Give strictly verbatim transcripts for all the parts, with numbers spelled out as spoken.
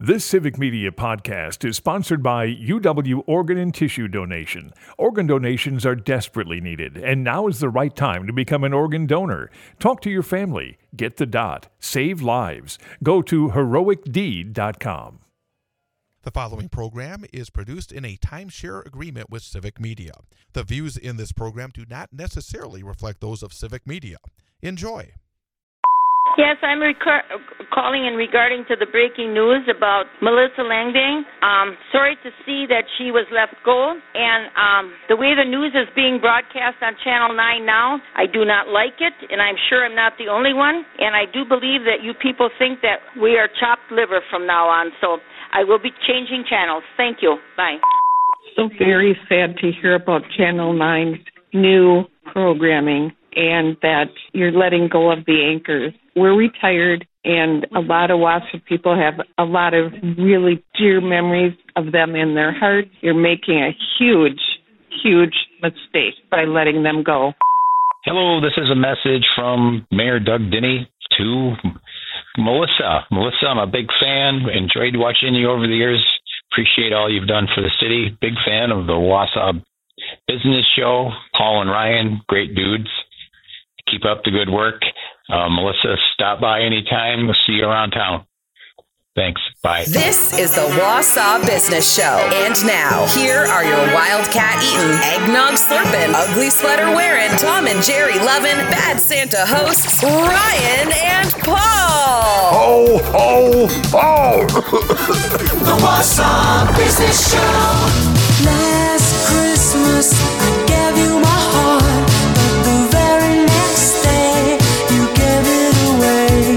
This Civic Media podcast is sponsored by U W Organ and Tissue Donation. Organ donations are desperately needed, and now is the right time to become an organ donor. Talk to your family. Get the dot. Save lives. Go to heroic deed dot com. The following program is produced in a timeshare agreement with Civic Media. The views in this program do not necessarily reflect those of Civic Media. Enjoy. Yes, I'm rec- calling in regarding to the breaking news about Melissa Langbang. Um, sorry to see that she was let go, and um, the way the news is being broadcast on Channel nine now, I do not like it, and I'm sure I'm not the only one, and I do believe that you people think that we are chopped liver from now on, so I will be changing channels. Thank you. Bye. So very sad to hear about Channel nine's new programming and that you're letting go of the anchors. We're retired, and a lot of Wausau people have a lot of really dear memories of them in their hearts. You're making a huge, huge mistake by letting them go. Hello, this is a message from Mayor Doug Denny to Melissa. Melissa, I'm a big fan. Enjoyed watching you over the years. Appreciate all you've done for the city. Big fan of the Wausau Business Show. Paul and Ryan, great dudes. Keep up the good work. Uh, Melissa, stop by anytime. We'll see you around town. Thanks. Bye. This is the Wausau Business Show. And now, here are your Wildcat eating, eggnog slurping, ugly sweater wearing, Tom and Jerry loving, Bad Santa hosts, Ryan and Paul. Ho, ho, ho! The Wausau Business Show. Last Christmas, I gave you my heart, but the very next day, you gave it away.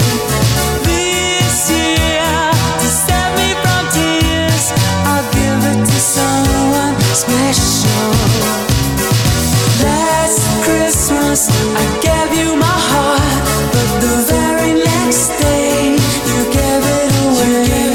This year, to save me from tears, I'll give it to someone special. Last Christmas, I gave you my heart, but the very next day, you gave it away.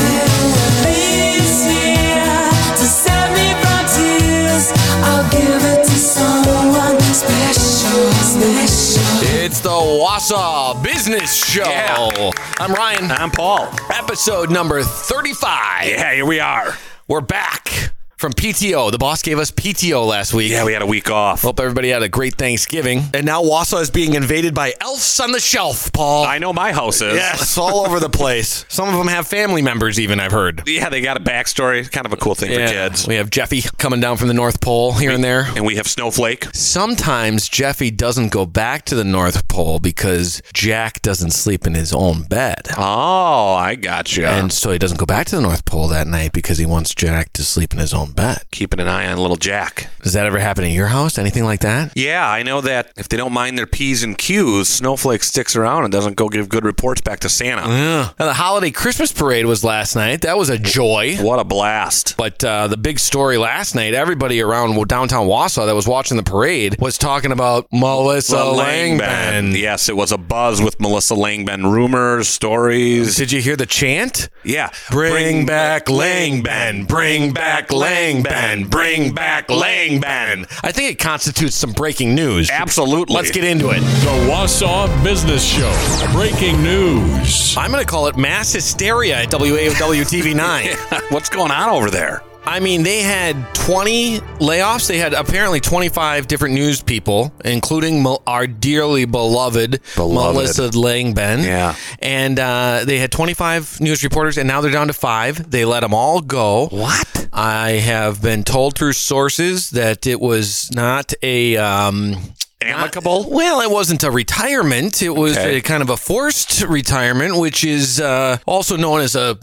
This year, to save me from tears, I'll give it to someone special, special. It's the Wausau Business Show. Yeah. I'm Ryan. I'm Paul. Episode number thirty-five. Yeah, here we are. We're back from P T O. The boss gave us P T O last week. Yeah, we had a week off. Hope everybody had a great Thanksgiving. And now Wausau is being invaded by elves on the shelf, Paul. I know my house is. Yes, it's all over the place. Some of them have family members even, I've heard. Yeah, they got a backstory. Kind of a cool thing yeah. for kids. We have Jeffy coming down from the North Pole here we, and there. And we have Snowflake. Sometimes Jeffy doesn't go back to the North Pole because Jack doesn't sleep in his own bed. Oh, I gotcha. And so he doesn't go back to the North Pole that night because he wants Jack to sleep in his own bed. Keeping an eye on little Jack. Does that ever happen at your house? Anything like that? Yeah, I know that if they don't mind their P's and Q's, Snowflake sticks around and doesn't go give good reports back to Santa. Yeah. Now, the holiday Christmas parade was last night. That was a joy. What a blast. But uh, the big story last night, everybody around downtown Wausau that was watching the parade was talking about Melissa Langbang. Langbang. Yes, it was a buzz with Melissa Langbang. Rumors, stories. Did you hear the chant? Yeah. Bring, bring back Langbang. Bring back Langbang. Bring back Langbang. I think it constitutes some breaking news. Absolutely. Let's get into it. The Wausau Business Show. Breaking news. I'm going to call it mass hysteria at W A W T V nine. What's going on over there? I mean, they had twenty layoffs. They had apparently twenty-five different news people, including our dearly beloved, beloved. Melissa Langbang. Yeah. And uh, they had twenty-five news reporters, and now they're down to five. They let them all go. What? I have been told through sources that it was not a... Um, amicable? Not, well, it wasn't a retirement. It was okay. a kind of a forced retirement, which is uh, also known as a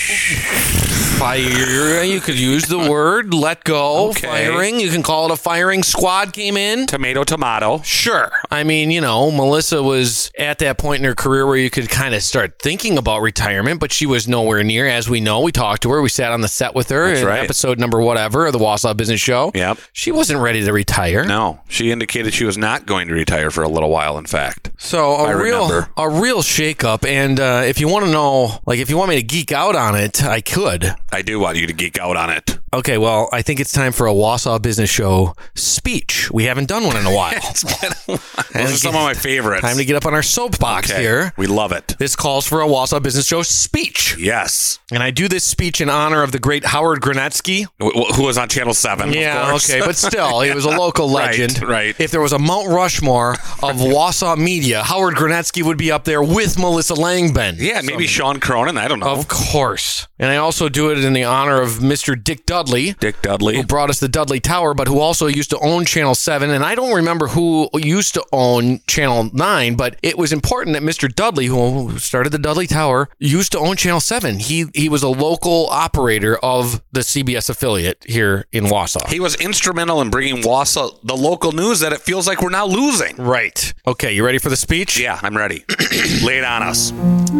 fire. You could use the word let go, okay. firing. You can call it a firing squad came in. Tomato, tomato. Sure. I mean, you know, Melissa was at that point in her career where you could kind of start thinking about retirement, but she was nowhere near. As we know, we talked to her. We sat on the set with her That's in right. episode number whatever of the Wausau Business Show. Yep. She wasn't ready to retire. No. She indicated she was not going to retire for a little while, in fact. So a I real remember. a real shakeup. And uh, if you want to know, like if you want me to geek out on it, I could. I do want you to geek out on it. Okay, well, I think it's time for a Wausau Business Show speech. We haven't done one in a while. It's been a while. Those are some of my favorites. Time to get up on our soapbox Okay. here. We love it. This calls for a Wausau Business Show speech. Yes. And I do this speech in honor of the great Howard Granetsky. Wh- Who was on Channel seven, Yeah, of course. okay, but still, he was a local Right, legend. right. If there was a Mount Rushmore of Wausau media, Howard Granetsky would be up there with Melissa Langben. Yeah, maybe Sean Cronin. I don't know. Of course. And I also do it in the honor of Mister Dick Dudley. Dick Dudley. Who brought us the Dudley Tower, but who also used to own Channel seven. And I don't remember who used to own Channel nine, but it was important that Mister Dudley, who started the Dudley Tower, used to own Channel seven. He he was a local operator of the C B S affiliate here in Wausau. He was instrumental in bringing Wausau the local news that it feels like we're now losing. Right. Okay, you ready for the speech? Yeah, I'm ready. Lay it on us.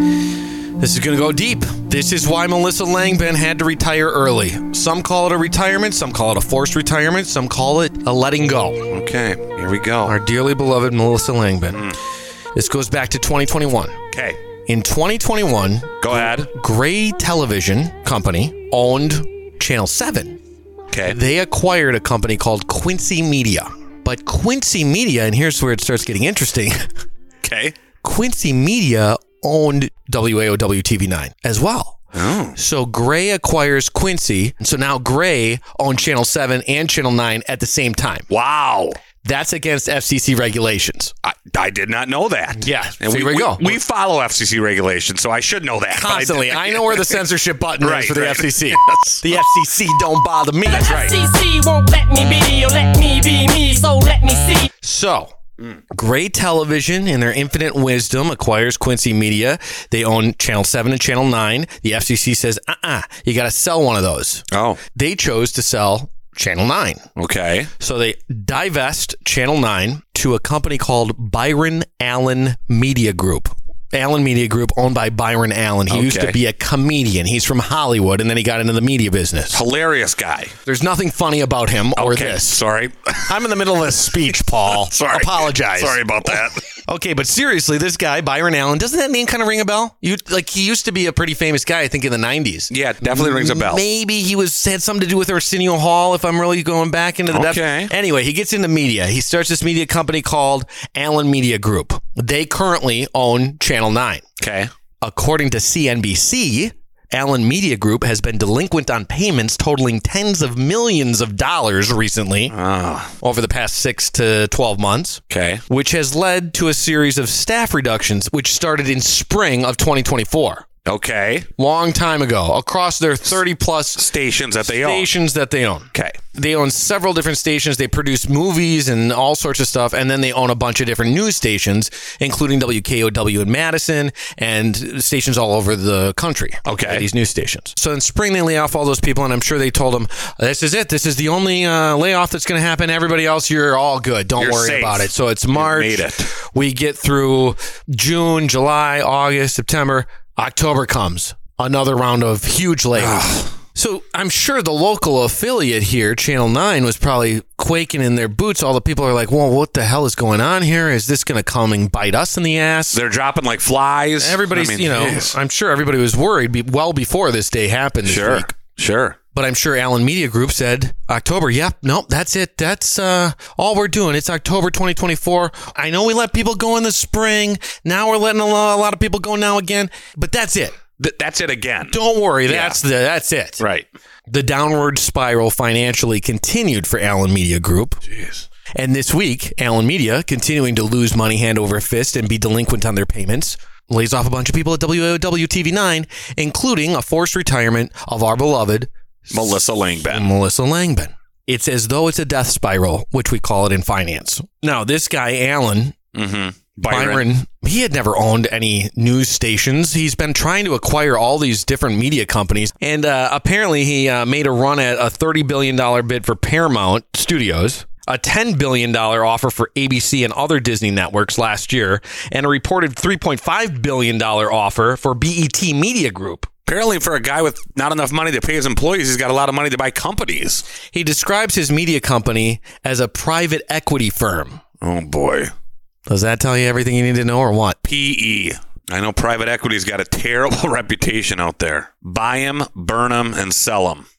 This is going to go deep. This is why Melissa Langben had to retire early. Some call it a retirement, some call it a forced retirement, some call it a letting go. Okay, here we go. Our dearly beloved Melissa Langben. Mm. This goes back to twenty twenty-one. Okay. In twenty twenty-one, go ahead. Gray Television Company owned Channel seven. Okay. They acquired a company called Quincy Media. But Quincy Media, and here's where it starts getting interesting. Okay. Quincy Media owned W A O W T V nine as well. Oh. So Gray acquires Quincy. So now Gray owned Channel seven and Channel nine at the same time. Wow. That's against F C C regulations. I, I did not know that. Yeah. And so we, here we, we go. We follow F C C regulations, so I should know that. Constantly. I, I know where the censorship button right, is for the right. F C C. Yes. The F C C don't bother me. That's right. F C C won't let me be, or let me be me, so let me see. So, Gray Television, in their infinite wisdom, acquires Quincy Media. They own Channel seven and Channel nine. The F C C says, uh-uh, you got to sell one of those. Oh. They chose to sell Channel nine. Okay. So they divest Channel nine to a company called Byron Allen Media Group. Allen Media Group, owned by Byron Allen. He Okay. used to be a comedian. He's from Hollywood, and then he got into the media business. Hilarious guy. There's nothing funny about him or Okay, this. sorry. I'm in the middle of a speech, Paul. Sorry. Apologize. Sorry about that. Okay, but seriously, this guy, Byron Allen, doesn't that name kind of ring a bell? You like he used to be a pretty famous guy, I think, in the nineties. Yeah, it definitely rings a bell. Maybe he was had something to do with Arsenio Hall, if I'm really going back into the depths. Okay. Anyway, he gets into media. He starts this media company called Allen Media Group. They currently own Channel nine. Okay. According to C N B C, Allen Media Group has been delinquent on payments totaling tens of millions of dollars recently Oh. over the past six to twelve months. Okay. Which has led to a series of staff reductions, which started in spring of twenty twenty-four. Okay. Long time ago, across their thirty plus Stations that they own. stations that they own. Okay. They own several different stations. They produce movies and all sorts of stuff. And then they own a bunch of different news stations, including W K O W in Madison and stations all over the country. Okay. These news stations. So in spring, they lay off all those people. And I'm sure they told them, this is it. This is the only uh, layoff that's going to happen. Everybody else, you're all good. Don't You're worry safe. about it. So it's March. made it. We get through June, July, August, September. October comes. Another round of huge layoffs. So I'm sure the local affiliate here, Channel nine, was probably quaking in their boots. All the people are like, well, what the hell is going on here? Is this going to come and bite us in the ass? They're dropping like flies. Everybody's, I mean, you know, geez. I'm sure everybody was worried be- well before this day happened this Sure. week. Sure. But I'm sure Allen Media Group said October. Yep. Nope. That's it. That's uh, all we're doing. It's October twenty twenty-four. I know we let people go in the spring. Now we're letting a lot, a lot of people go now again. But that's it. Th- that's it again. Don't worry. Yeah. That's the that's it. Right. The downward spiral financially continued for Allen Media Group. Jeez. And this week, Allen Media, continuing to lose money hand over fist and be delinquent on their payments, lays off a bunch of people at W A O W T V nine, including a forced retirement of our beloved Melissa Langben. Melissa Langben. It's as though it's a death spiral, which we call it in finance. Now, this guy, Allen, Mm-hmm. Byron. Byron. he had never owned any news stations. He's been trying to acquire all these different media companies. And uh, apparently he uh, made a run at a thirty billion dollars bid for Paramount Studios, a ten billion dollars offer for A B C and other Disney networks last year, and a reported three point five billion dollars offer for B E T Media Group. Apparently, for a guy with not enough money to pay his employees, he's got a lot of money to buy companies. He describes his media company as a private equity firm. Oh, boy. Does that tell you everything you need to know or what? P E. I know private equity's got a terrible reputation out there. Buy them, burn them, and sell them.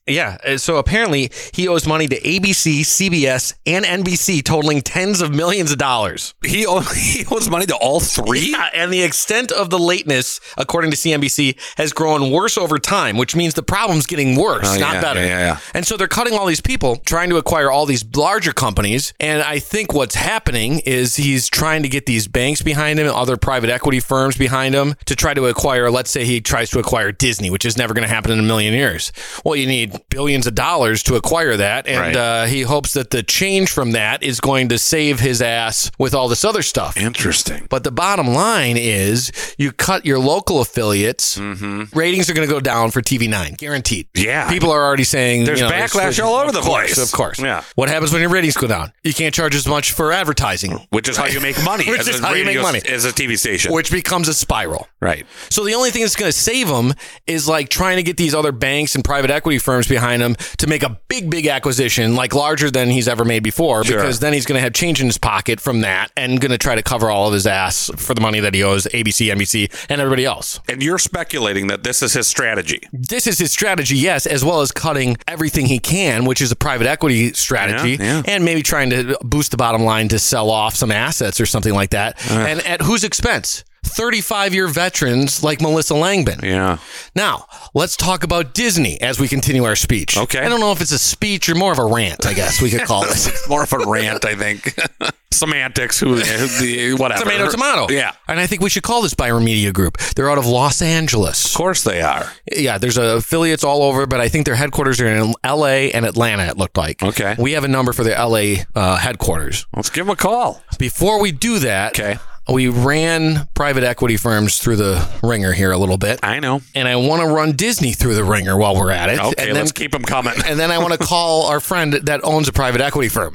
Yeah. uh, So apparently he owes money to A B C, C B S, and N B C totaling tens of millions of dollars. He, owe, he owes money to all three? Yeah, and the extent of the lateness, according to C N B C, has grown worse over time, which means the problem's getting worse, Oh, not yeah, better. yeah, yeah, yeah. And so they're cutting all these people, trying to acquire all these larger companies. And I think what's happening is he's trying to get these banks behind him, other private equity firms behind him to try to acquire, let's say he tries to acquire Disney, which is never going to happen in a million years. Well, you need billions of dollars to acquire that. And Right. uh, he hopes that the change from that is going to save his ass with all this other stuff. Interesting. But the bottom line is you cut your local affiliates, ratings are going to go down for T V nine, guaranteed. Yeah. People are already saying There's you know, backlash all over of the course, place. Of course. Yeah. What happens when your ratings go down? You can't charge as much for advertising. Which is how you make money. Which as is a how you make radio- money. As a T V station. Which becomes a spiral. Right. So the only thing that's going to save him is like trying to get these other banks and private equity firms behind him to make a big, big acquisition, like larger than he's ever made before, Sure. because then he's going to have change in his pocket from that and going to try to cover all of his ass for the money that he owes A B C, N B C, and everybody else. And you're speculating that this is his strategy. This is his strategy, yes, as well as cutting everything he can, which is a private equity strategy, Yeah, yeah. and maybe trying to boost the bottom line to sell off some assets or something like that. And at whose expense? thirty-five-year veterans like Melissa Langbin. Yeah. Now, let's talk about Disney as we continue our speech. Okay. I don't know if it's a speech or more of a rant, I guess we could call it. More of a rant, I think. Semantics, who, who whatever. Tomato, tomato. Yeah. And I think we should call this Byron Media Group. They're out of Los Angeles. Of course they are. Yeah, there's uh, affiliates all over, but I think their headquarters are in L A and Atlanta, it looked like. Okay. We have a number for the L A uh, headquarters. Let's give them a call. Before we do that, Okay. we ran private equity firms through the ringer here a little bit. I know. And I want to run Disney through the ringer while we're at it. Okay, and let's then, keep them coming. And then I want to call our friend that owns a private equity firm.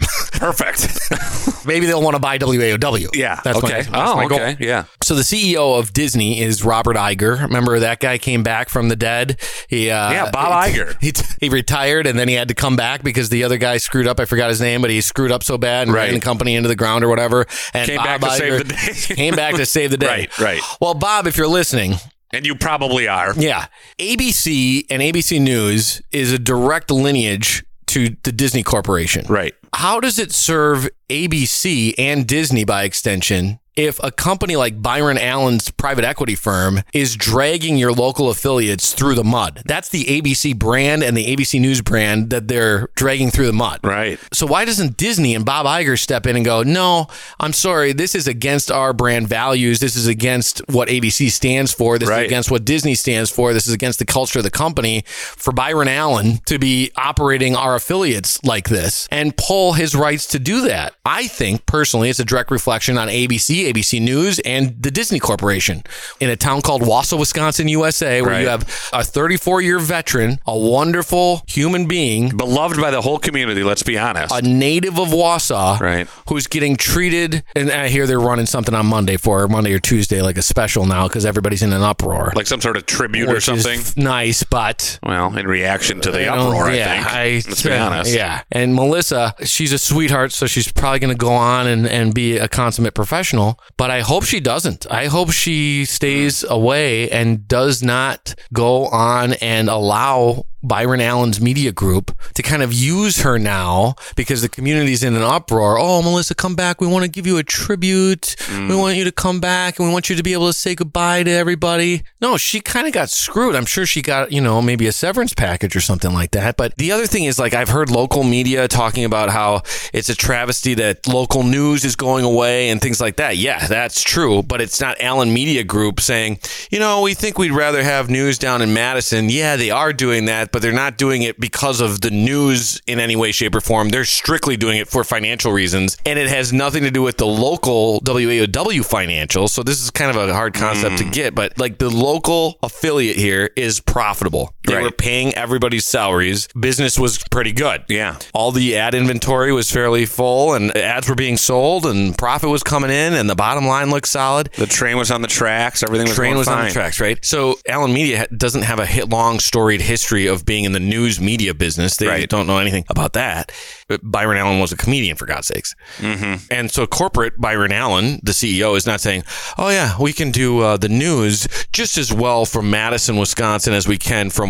Perfect. Maybe they'll want to buy W A O W. Yeah. That's okay. my, that's oh, my goal. okay. Yeah. So the C E O of Disney is Robert Iger. Remember that guy came back from the dead? He uh, Yeah, Bob Iger. He, he retired and then he had to come back because the other guy screwed up. I forgot his name, but he screwed up so bad and Right. ran the company into the ground or whatever. And Came Bob back to Iger save the day. came back to save the day. Right, right. Well, Bob, if you're listening, And you probably are. yeah, A B C and A B C News is a direct lineage to the Disney Corporation. Right. How does it serve A B C and Disney by extension if a company like Byron Allen's private equity firm is dragging your local affiliates through the mud? That's the A B C brand and the A B C News brand that they're dragging through the mud. Right. So why doesn't Disney and Bob Iger step in and go, no, I'm sorry, this is against our brand values. This is against what A B C stands for. This Right. is against what Disney stands for. This is against the culture of the company for Byron Allen to be operating our affiliates like this and pull his rights to do that. I think personally it's a direct reflection on A B C, A B C News, and the Disney Corporation in a town called Wausau, Wisconsin, U S A, where Right. you have a thirty-four-year veteran, a wonderful human being, Beloved by the whole community, let's be honest. a native of Wausau, Right. who's getting treated, and I hear they're running something on Monday for Monday or Tuesday, like a special now, because everybody's in an uproar. Like some sort of tribute or which is something. f- nice, but Well, in reaction to the you know, uproar, I yeah, think. Let's be honest. Yeah. And Melissa, she's a sweetheart, so she's probably going to go on and, and be a consummate professional. But I hope she doesn't. I hope she stays away and does not go on and allow Byron Allen's media group to kind of use her now because the community's in an uproar. Oh, Melissa, come back. We want to give you a tribute. Mm. We want you to come back and we want you to be able to say goodbye to everybody. No, she kind of got screwed. I'm sure she got, you know, maybe a severance package or something like that. But the other thing is, like, I've heard local media talking about how it's a travesty that local news is going away and things like that. Yeah, that's true. But it's not Allen Media Group saying, you know, we think we'd rather have news down in Madison. Yeah, they are doing that, but they're not doing it because of the news in any way, shape, or form. They're strictly doing it for financial reasons, and it has nothing to do with the local W A O W financials. So this is kind of a hard concept Mm. to get, but like the local affiliate here is profitable. They Right. were paying everybody's salaries. Business was pretty good. Yeah. All the ad inventory was fairly full, and ads were being sold, and profit was coming in, and the bottom line looked solid. The train was on the tracks. Everything was Train going was fine. on the tracks, right? So Allen Media ha- doesn't have a hit long storied history of being in the news media business. They Right. don't know anything about that. But Byron Allen was a comedian, for God's sakes. Mm-hmm. And so corporate Byron Allen, the C E O, is not saying, oh yeah, we can do uh, the news just as well from Madison, Wisconsin as we can from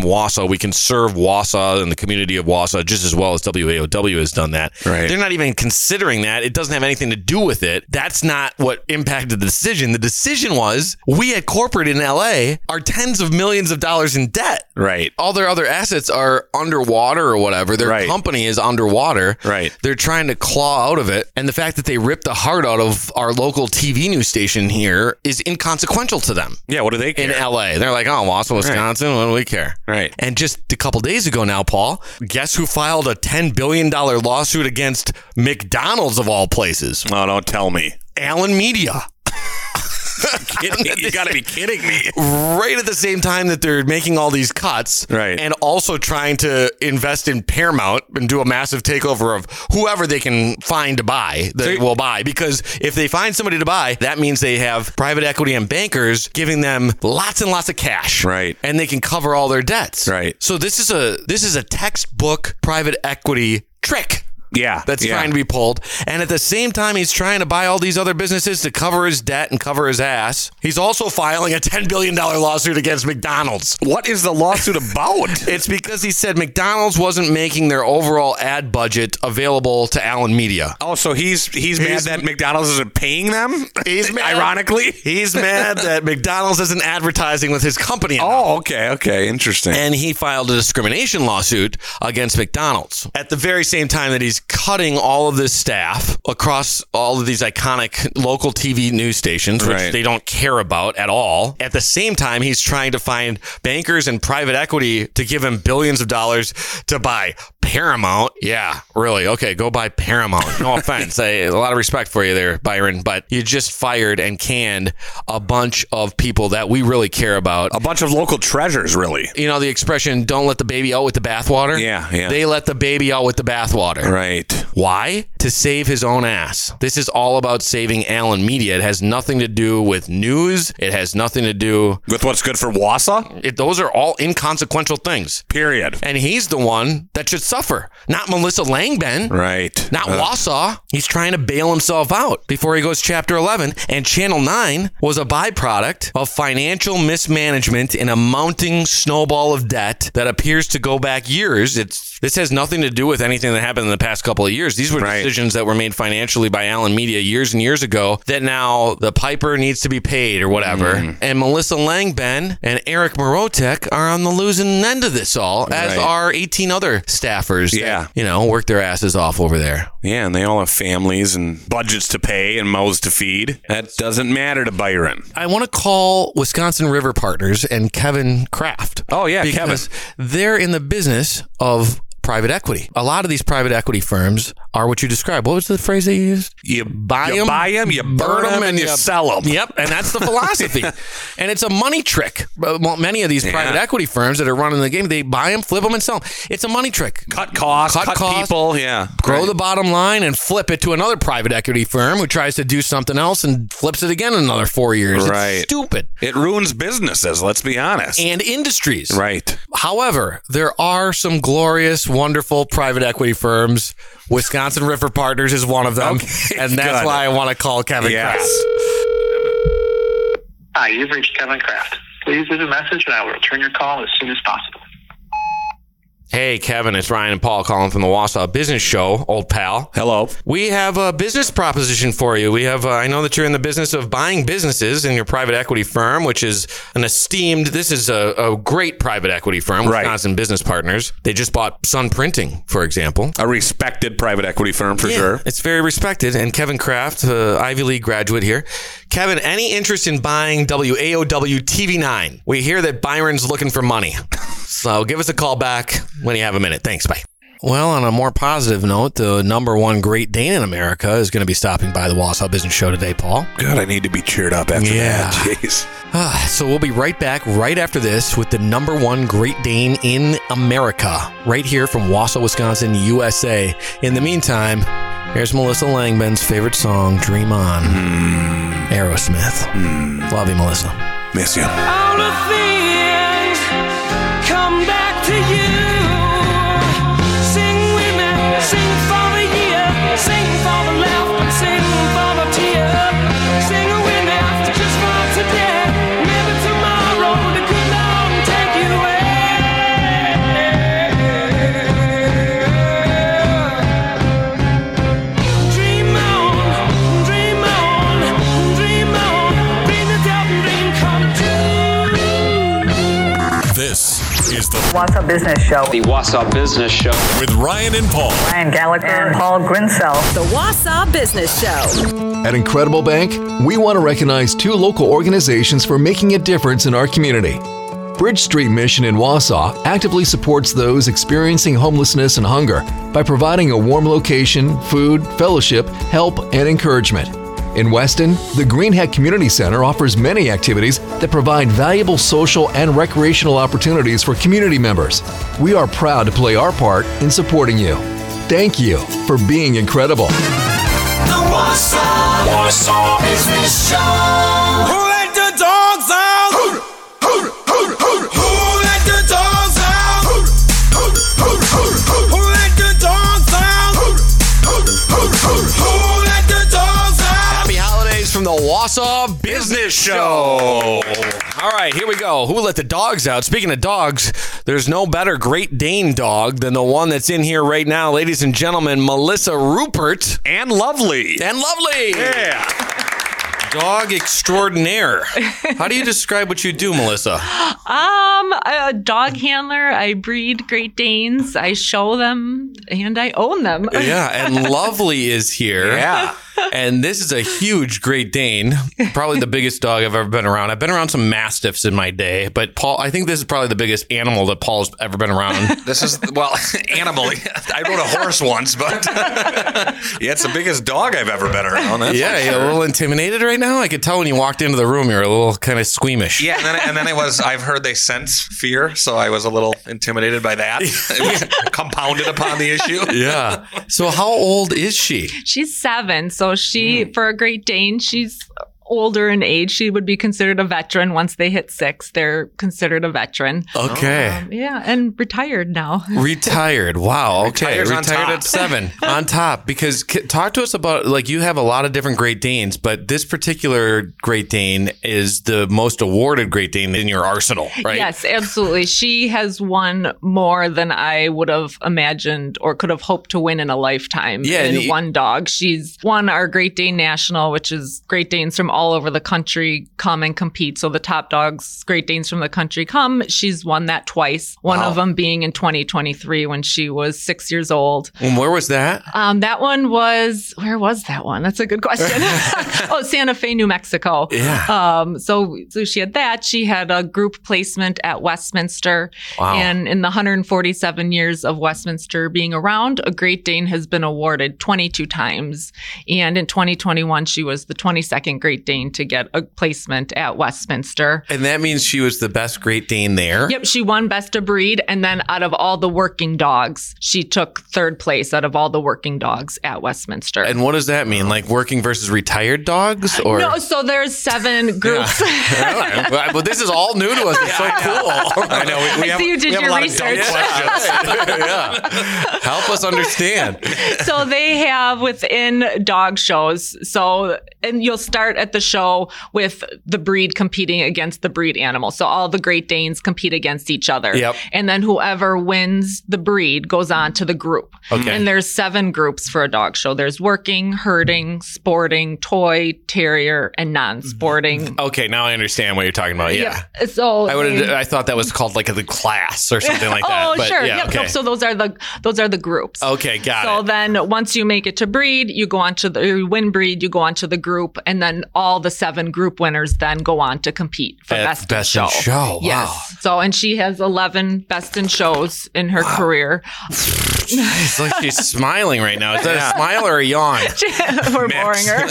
Wausau. We can serve Wausau and the community of Wausau just as well as W A O W has done that. Right. They're not even considering that. It doesn't have anything to do with it. That's not what impacted the decision. The decision was we at corporate in L A are tens of millions of dollars in debt. Right. All their other assets are underwater or whatever. Their Right. company is underwater. Right. They're trying to claw out of it. And the fact that they ripped the heart out of our local T V news station here is inconsequential to them. Yeah, what do they care? In L A. They're like, oh, Wausau, Wisconsin, right. What do we care? Right. And just a couple days ago now, Paul, guess who filed a ten billion dollars lawsuit against McDonald's of all places? Oh, don't tell me. Allen Media. Kidding? You gotta be kidding me. Right at the same time that they're making all these cuts, right, and also trying to invest in Paramount and do a massive takeover of whoever they can find to buy that So- will buy. Because if they find somebody to buy, that means they have private equity and bankers giving them lots and lots of cash, right, and they can cover all their debts, right. So this is a this is a textbook private equity trick. Yeah. That's yeah. trying to be pulled. And at the same time, he's trying to buy all these other businesses to cover his debt and cover his ass. He's also filing a ten billion dollars lawsuit against McDonald's. What is the lawsuit about? It's because he said McDonald's wasn't making their overall ad budget available to Allen Media. Oh, so he's he's, mad He's- that McDonald's isn't paying them? He's mad. Ironically? He's mad that McDonald's isn't advertising with his company enough. Oh, okay, okay. Interesting. And he filed a discrimination lawsuit against McDonald's at the very same time that he's cutting all of this staff across all of these iconic local T V news stations, which Right. they don't care about at all. At the same time, he's trying to find bankers and private equity to give him billions of dollars to buy Paramount. Yeah, really. Okay, go buy Paramount. No offense. I, a lot of respect for you there, Byron, but you just fired and canned a bunch of people that we really care about. A bunch of local treasures, really. You know the expression, don't let the baby out with the bathwater? Yeah, yeah. They let the baby out with the bathwater. Right. Why? To save his own ass. This is all about saving Allen Media. It has nothing to do with news. It has nothing to do with what's good for Wausau. It, those are all inconsequential things. Period. And he's the one that should suffer, not Melissa Langben. Right. Not Uh, Wausau. He's trying to bail himself out before he goes Chapter eleven. And Channel nine was a byproduct of financial mismanagement and a mounting snowball of debt that appears to go back years. It's This has nothing to do with anything that happened in the past couple of years. These were Right. decisions that were made financially by Allen Media years and years ago that now the piper needs to be paid or whatever. Mm. And Melissa Langben and Eric Morotek are on the losing end of this all, as Right. are eighteen other staffers Yeah. that, you know, work their asses off over there. Yeah, and they all have families and budgets to pay and mouths to feed. That doesn't matter to Byron. I want to call Wisconsin River Partners and Kevin Kraft. Oh, yeah, because they're in the business of private equity. A lot of these private equity firms are what you described. What was the phrase they used? You buy you them, buy 'em, you burn 'em, and you sell 'em. Yep, and that's the philosophy. And it's a money trick. Well, many of these Yeah. private equity firms that are running the game, they buy them, flip them, and sell them. It's a money trick. Cut costs, cut, costs, people, yeah. grow Right. the bottom line, and flip it to another private equity firm who tries to do something else and flips it again in another four years. Right. It's stupid. It ruins businesses, let's be honest. And industries. Right. However, there are some glorious, wonderful private equity firms. Wisconsin River Partners is one of them. Okay, and that's good. why I want to call Kevin Yes. Kraft. Hi, you've reached Kevin Kraft. Please leave a message and I will return your call as soon as possible. Hey, Kevin, it's Ryan and Paul calling from the Wausau Business Show, old pal. Hello. We have a business proposition for you. We have, uh, I know that you're in the business of buying businesses in your private equity firm, which is an esteemed, this is a, a great private equity firm, Right. Wisconsin Business Partners. They just bought Sun Printing, for example. A respected private equity firm for Yeah, sure. It's very respected. And Kevin Kraft, uh, Ivy League graduate here. Kevin, any interest in buying W A O W T V nine? We hear that Byron's looking for money. So give us a call back when you have a minute. Thanks. Bye. Well, on a more positive note, the number one Great Dane in America is going to be stopping by the Wausau Business Show today, Paul. God, I need to be cheered up after Yeah. that. Jeez. Ah, so we'll be right back right after this with the number one Great Dane in America, right here from Wausau, Wisconsin, U S A. In the meantime, here's Melissa Langben's favorite song, Dream On. Mm. Aerosmith. Mm. Love you, Melissa. Miss you. All the things come back to you. Sing with me, sing for the year, sing for the laugh and sing for the tear. Sing with me just for today, maybe tomorrow the good Lord take you away. Wausau Business Show. The Wausau Business Show. With Ryan and Paul. Ryan Gallagher and Paul Grinsell. The Wausau Business Show. At Incredible Bank, we want to recognize two local organizations for making a difference in our community. Bridge Street Mission in Wausau actively supports those experiencing homelessness and hunger by providing a warm location, food, fellowship, help, and encouragement. In Weston, the Greenhead Community Center offers many activities that provide valuable social and recreational opportunities for community members. We are proud to play our part in supporting you. Thank you for being incredible. The Wausau, Wausau Business Show. Who let the dogs out? Who, who, who, who, who let the dogs out? Who, who, who, who, who, who let the dogs out? Who, who, who, who, who let the dogs out? Happy holidays from the Wausau Business Show. All right, here we go. Who let the dogs out? Speaking of dogs, there's no better Great Dane dog than the one that's in here right now. Ladies and gentlemen, Melissa Rupert. And Lovely. And Lovely. Yeah. Dog extraordinaire. How do you describe what you do, Melissa? Um, a dog handler. I breed Great Danes. I show them and I own them. Yeah, and Lovely is here. Yeah. And this is a huge Great Dane, probably the biggest dog I've ever been around. I've been around some Mastiffs in my day, but Paul, I think this is probably the biggest animal that Paul's ever been around. This is, well, animal. I rode a horse once, but yeah, it's the biggest dog I've ever been around. That's yeah, sure. you're a little intimidated right now. I could tell when you walked into the room, you're a little kind of squeamish. Yeah, and then, and then it was, I've heard they sense fear, so I was a little intimidated by that. It was compounded upon the issue. Yeah. So how old is she? She's seven. So she, mm. for a Great Dane, she's older in age. She would be considered a veteran. Once they hit six, they're considered a veteran. Okay. Um, yeah, and retired now. Retired. Wow. Okay. Retired, Retired at seven. On top. Because talk to us about, like, you have a lot of different Great Danes, but this particular Great Dane is the most awarded Great Dane in your arsenal, right? Yes, absolutely. She has won more than I would have imagined or could have hoped to win in a lifetime yeah, in the, one dog. She's won our Great Dane National, which is Great Danes from all over the country come and compete. So the top dogs, Great Danes from the country come. She's won that twice. One wow. of them being in twenty twenty-three when she was six years old. And where was that? Um, that one was, where was that one? That's a good question. Oh, Santa Fe, New Mexico. Yeah. Um, so, so she had that. She had a group placement at Westminster. Wow. And in the one hundred forty-seven years of Westminster being around, a Great Dane has been awarded twenty-two times. And in twenty twenty-one, she was the twenty-second Great Dane to get a placement at Westminster. And that means she was the best Great Dane there? Yep, she won Best of Breed. And then out of all the working dogs, she took third place out of all the working dogs at Westminster. And what does that mean? Like working versus retired dogs? Or No, so there's seven groups. Yeah. Well, but this is all new to us. It's so cool. I know. We, we I have, see you did we have your a lot research. of dumb questions. Yeah. Help us understand. So they have within dog shows. So, and you'll start at the show with the breed competing against the breed animal. So all the Great Danes compete against each other. Yep. And then whoever wins the breed goes on to the group. Okay. And there's seven groups for a dog show. There's working, herding, sporting, toy, terrier, and non-sporting. Okay, now I understand what you're talking about. Yeah. Yep. So I would I thought that was called like the class or something like that. Oh, but sure. Yeah, yep. okay. Nope. So those are the those are the groups. Okay, got so it. So then once you make it to breed, you go on to the you win breed, you go on to the group, and then all the seven group winners then go on to compete for At best, best in in show. show. Yes. Wow. So and she has eleven best in shows in her wow. career. It's like she's smiling right now. Is that yeah. a smile or a yawn? We're boring her.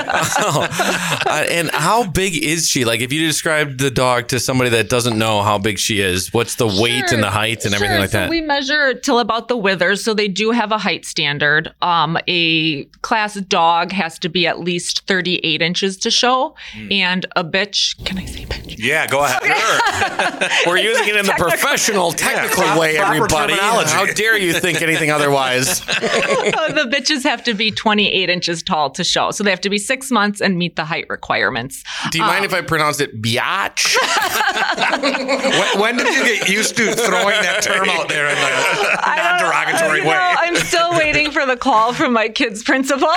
oh. uh, and how big is she? Like if you describe the dog to somebody that doesn't know how big she is, what's the sure. weight and the height and sure. everything like so that? We measure till about the withers. So they do have a height standard. Um, a class dog has to be at least thirty-eight inches to show. Mm. And a bitch, can I say bitch? Yeah, go ahead. Okay. We're using it in the professional, technical yeah, way, proper everybody. Terminology. How dare you think anything otherwise? The bitches have to be twenty-eight inches tall to show. So they have to be six months and meet the height requirements. Do you um, mind if I pronounce it biatch? when, when did you get used to throwing that term out there in a non-derogatory you know, way? I'm still waiting for the call from my kid's principal.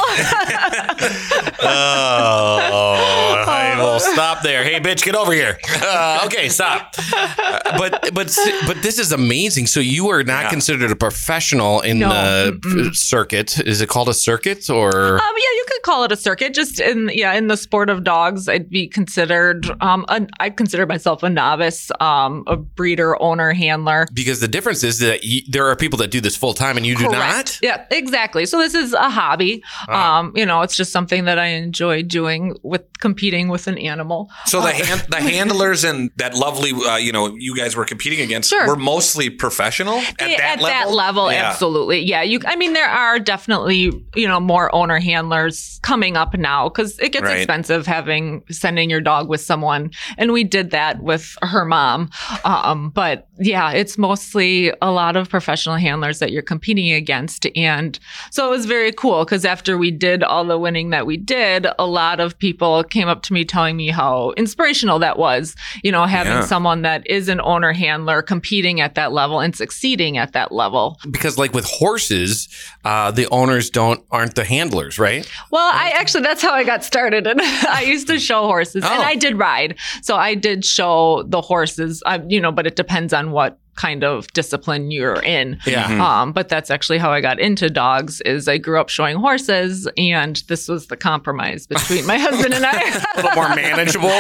Oh, I will stop there. Hey, bitch, get over here. Uh, okay, stop. Uh, but but but this is amazing. So you are not yeah. considered a professional in no. the Mm-mm. circuit. Is it called a circuit or? Um, yeah, you could call it a circuit. Just in yeah, in the sport of dogs, I'd be considered. Um, a, I consider myself a novice, um, a breeder, owner, handler. Because the difference is that you, there are people that do this full time, and you Correct. do not. Yeah, exactly. So this is a hobby. Uh, um, you know, it's just something that I enjoy doing with competing with an animal. So the hand, the handlers and that lovely, uh, you know, you guys were competing against sure. were mostly professional at yeah, that at level. At that level, yeah. absolutely. Yeah, you. I mean, there are definitely you know more owner handlers coming up now because it gets right. expensive having sending your dog with someone, and we did that with her mom. Um, but yeah, it's mostly a lot of professional handlers that you're competing against, and so it was very cool because after we did all the winning that we did, a lot of people came up to me telling me how inspirational that was. You know, having yeah. someone that is an owner handler competing at that level and succeeding at that level. Because like with horses, uh, the owners don't aren't the handlers, right? Well, I actually that's how I got started, and I used to show horses, oh. and I did ride, so I did show the horses. Uh, you know, but it depends on what kind of discipline you're in. Yeah. Mm-hmm. Um, but that's actually how I got into dogs is I grew up showing horses, and this was the compromise between my husband and I. A little more manageable.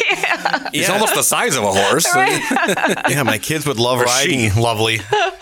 Yeah. He's yeah. almost the size of a horse. Right. Yeah, my kids would love riding. Lovely.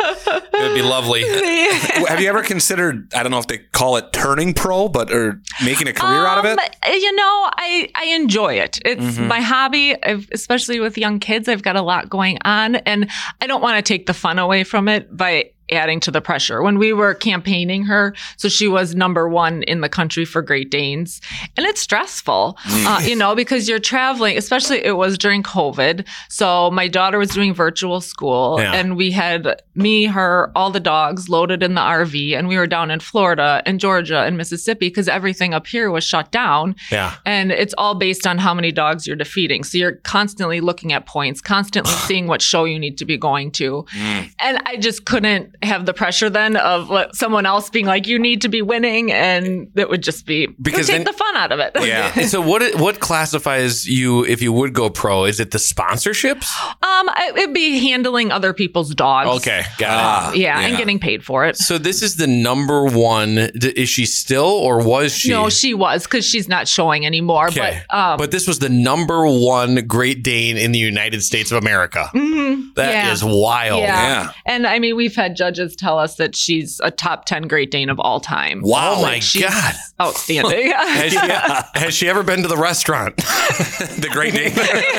It would be lovely. Have you ever considered, I don't know if they call it turning pro, but or making a career um, out of it? You know, I, I enjoy it. It's mm-hmm. my hobby, I've, especially with young kids. I've got a lot going on, and I don't want to take the fun away from it by adding to the pressure. When we were campaigning her, so she was number one in the country for Great Danes, and it's stressful, mm. uh, you know, because you're traveling, especially it was during COVID. So my daughter was doing virtual school yeah. and we had me, her, all the dogs loaded in the R V, and we were down in Florida and Georgia and Mississippi because everything up here was shut down. Yeah. And it's all based on how many dogs you're defeating. So you're constantly looking at points, constantly seeing what show you need to be going to. Mm. And I just couldn't have the pressure then of what, someone else being like, you need to be winning, and it would just be because take then, the fun out of it. Yeah. So what what classifies you if you would go pro? Is it the sponsorships? Um, it'd be handling other people's dogs. Okay, got it. Uh, yeah, yeah, and getting paid for it. So this is the number one. Is she still, or was she? No, she was because she's not showing anymore. Okay. But um, but this was the number one Great Dane in the United States of America. Mm-hmm. That yeah. is wild. Yeah. yeah. And I mean, we've had judges tell us that she's a top ten Great Dane of all time. Wow. Oh, like, my she's God. Outstanding. has, she, has she ever been to the restaurant? The Great Dane?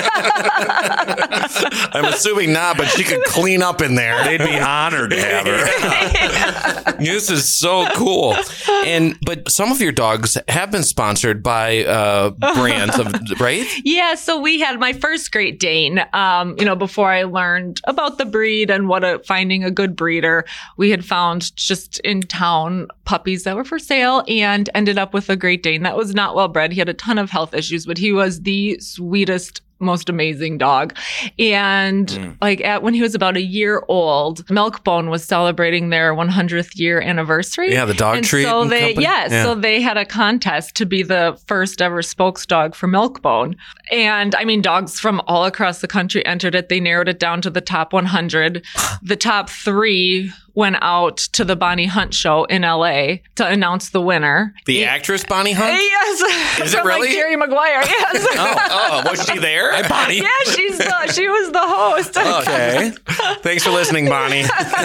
I'm assuming not, but she could clean up in there. They'd be honored to have her. Yeah. This is so cool. And but some of your dogs have been sponsored by uh, brands, of, right? Yeah. So we had my first Great Dane. Um, you know, before I learned about the breed and what a finding a good breeder, we had found just in town puppies that were for sale and ended up with a Great Dane that was not well bred. He had a ton of health issues, but he was the sweetest, most amazing dog. And mm. like at when he was about a year old, Milkbone was celebrating their one hundredth year anniversary. Yeah, the dog and treat. So they, company. yes, yeah. so they had a contest to be the first ever spokes dog for Milkbone. And I mean, dogs from all across the country entered it. They narrowed it down to the top one hundred. The top three went out to the Bonnie Hunt show in L A to announce the winner. The actress Bonnie Hunt? Yes. Is it really? Like Jerry Maguire, yes. oh, oh, was she there? Hi, Bonnie. Yeah, she's the, she was the host. Okay. Thanks for listening, Bonnie.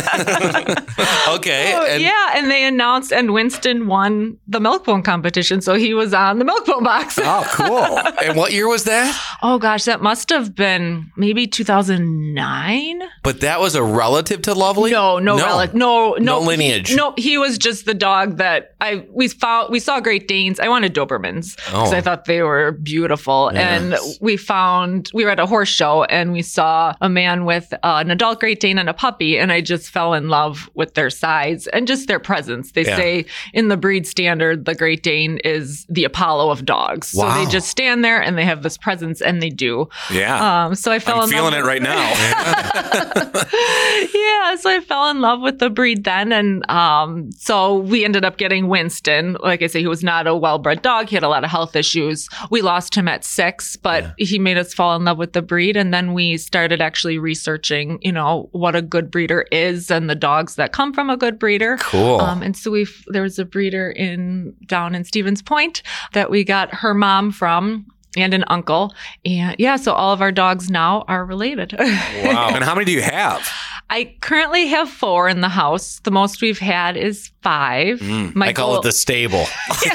Okay. Oh, and- yeah, and they announced, and Winston won the Milkbone competition, so he was on the Milkbone box. Oh, cool. And what year was that? Oh, gosh, that must have been maybe two thousand nine. But that was a relative to Lovely? No, no, no. Relative. No, no, no lineage. No, he was just the dog that I we found. We saw Great Danes. I wanted Dobermans because oh. I thought they were beautiful. Yes. And we found we were at a horse show and we saw a man with uh, an adult Great Dane and a puppy, and I just fell in love with their size and just their presence. They yeah. say in the breed standard, the Great Dane is the Apollo of dogs. Wow. So they just stand there and they have this presence, and they do. Yeah. Um. So I fell I'm in feeling love it right now. Yeah. So I fell in love with the breed then. And um, so we ended up getting Winston. Like I say, he was not a well-bred dog. He had a lot of health issues. We lost him at six, but yeah. he made us fall in love with the breed. And then we started actually researching, you know, what a good breeder is and the dogs that come from a good breeder. Cool. Um, and so we there was a breeder in down in Stevens Point that we got her mom from. And an uncle. And yeah, so all of our dogs now are related. Wow. And how many do you have? I currently have four in the house. The most we've had is five. Mm, My I call goal, it the stable.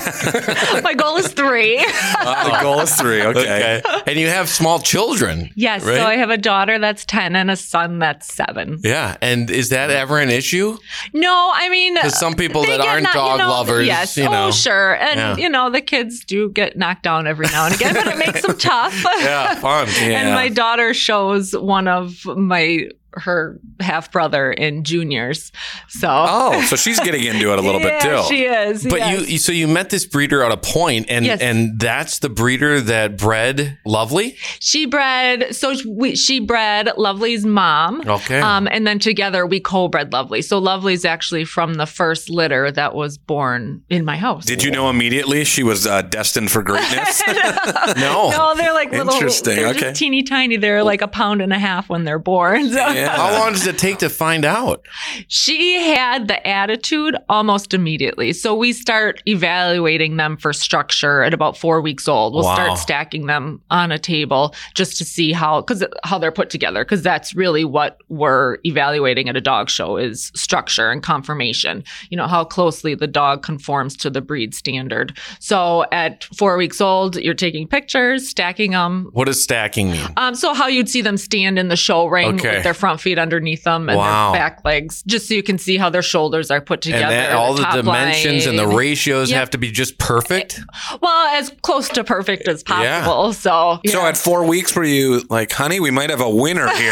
My goal is three. Oh, the goal is three. Okay. okay. And you have small children. Yes. Right? So I have a daughter that's ten and a son that's seven. Yeah. And is that ever an issue? No, I mean, because some people that aren't not, dog you know, lovers. Yes. You know, oh, sure. And, yeah. you know, the kids do get knocked down every now and again, but it makes them tough. Yeah. Fun. Yeah. And my daughter shows one of my her half brother in juniors. So oh, so she's getting into it a little yeah, bit too. She is. But yes. you, so you met this breeder at a point, and yes. and that's the breeder that bred Lovely. She bred. So we, she bred Lovely's mom. Okay. Um, and then together we co-bred Lovely. So Lovely's actually from the first litter that was born in my house. Did you know immediately she was uh, destined for greatness? no. No, they're like little. Interesting. They're okay. just teeny tiny. They're like a pound and a half when they're born. So. Yeah. How long does it take to find out? She had the attitude almost immediately. So we start evaluating them for structure at about four weeks old. We'll wow. start stacking them on a table just to see how, because how they're put together. Because that's really what we're evaluating at a dog show is structure and conformation. You know, how closely the dog conforms to the breed standard. So at four weeks old, you're taking pictures, stacking them. What does stacking mean? Um, so how you'd see them stand in the show ring okay. with their front feet underneath them and wow. their back legs, just so you can see how their shoulders are put together. And that, all the, the dimensions line. and the ratios yep. have to be just perfect? Well, as close to perfect as possible. Yeah. So, yeah. so at four weeks, were you like, honey, we might have a winner here?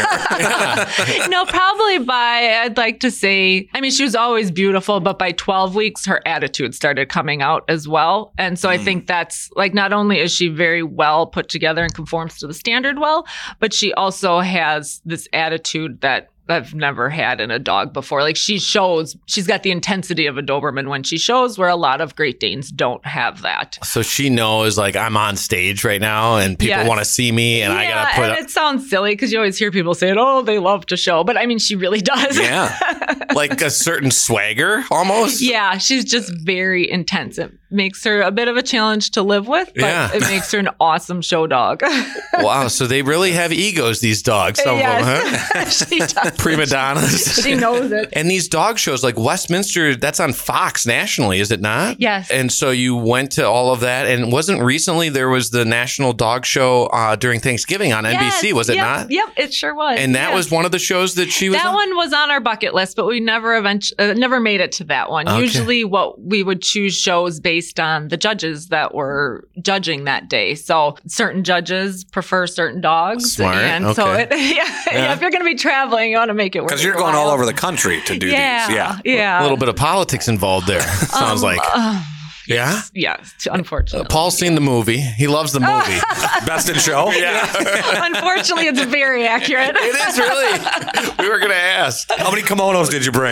No, probably by, I'd like to say, I mean, she was always beautiful, but by twelve weeks, her attitude started coming out as well. And so mm. I think that's like, not only is she very well put together and conforms to the standard well, but she also has this attitude that I've never had in a dog before. Like she shows, she's got the intensity of a Doberman when she shows, where a lot of Great Danes don't have that. So she knows, like, I'm on stage right now and people yes. want to see me and yeah, I got to put and up. It sounds silly because you always hear people saying, oh, they love to show. But I mean, she really does. Yeah. Like a certain swagger almost. Yeah. She's just very intense. It makes her a bit of a challenge to live with, but yeah. it makes her an awesome show dog. Wow. So they really have egos, these dogs. Some yes. of them, huh? She does. Prima donnas. She knows it. And these dog shows like Westminster, that's on Fox nationally, is it not? Yes. And so you went to all of that, and wasn't recently there was the National Dog Show uh, during Thanksgiving on yes. N B C, was it yep. not? Yep, it sure was. And that yes. was one of the shows that she was That on? one was on our bucket list, but we never eventually, uh, never made it to that one. Okay. Usually what we would choose shows based on the judges that were judging that day. So certain judges prefer certain dogs. Smart. And okay. so it, yeah, yeah. yeah, if you're going to be traveling, you want to make it work. Because you're going all over the country to do yeah, these. Yeah. Yeah. A little bit of politics involved there. Sounds um, like. Uh, Yeah? Yes, unfortunately. Uh, Paul's seen the movie. He loves the movie. Best in show? Yeah. Unfortunately, it's very accurate. It is really. We were going to ask. How many kimonos did you bring?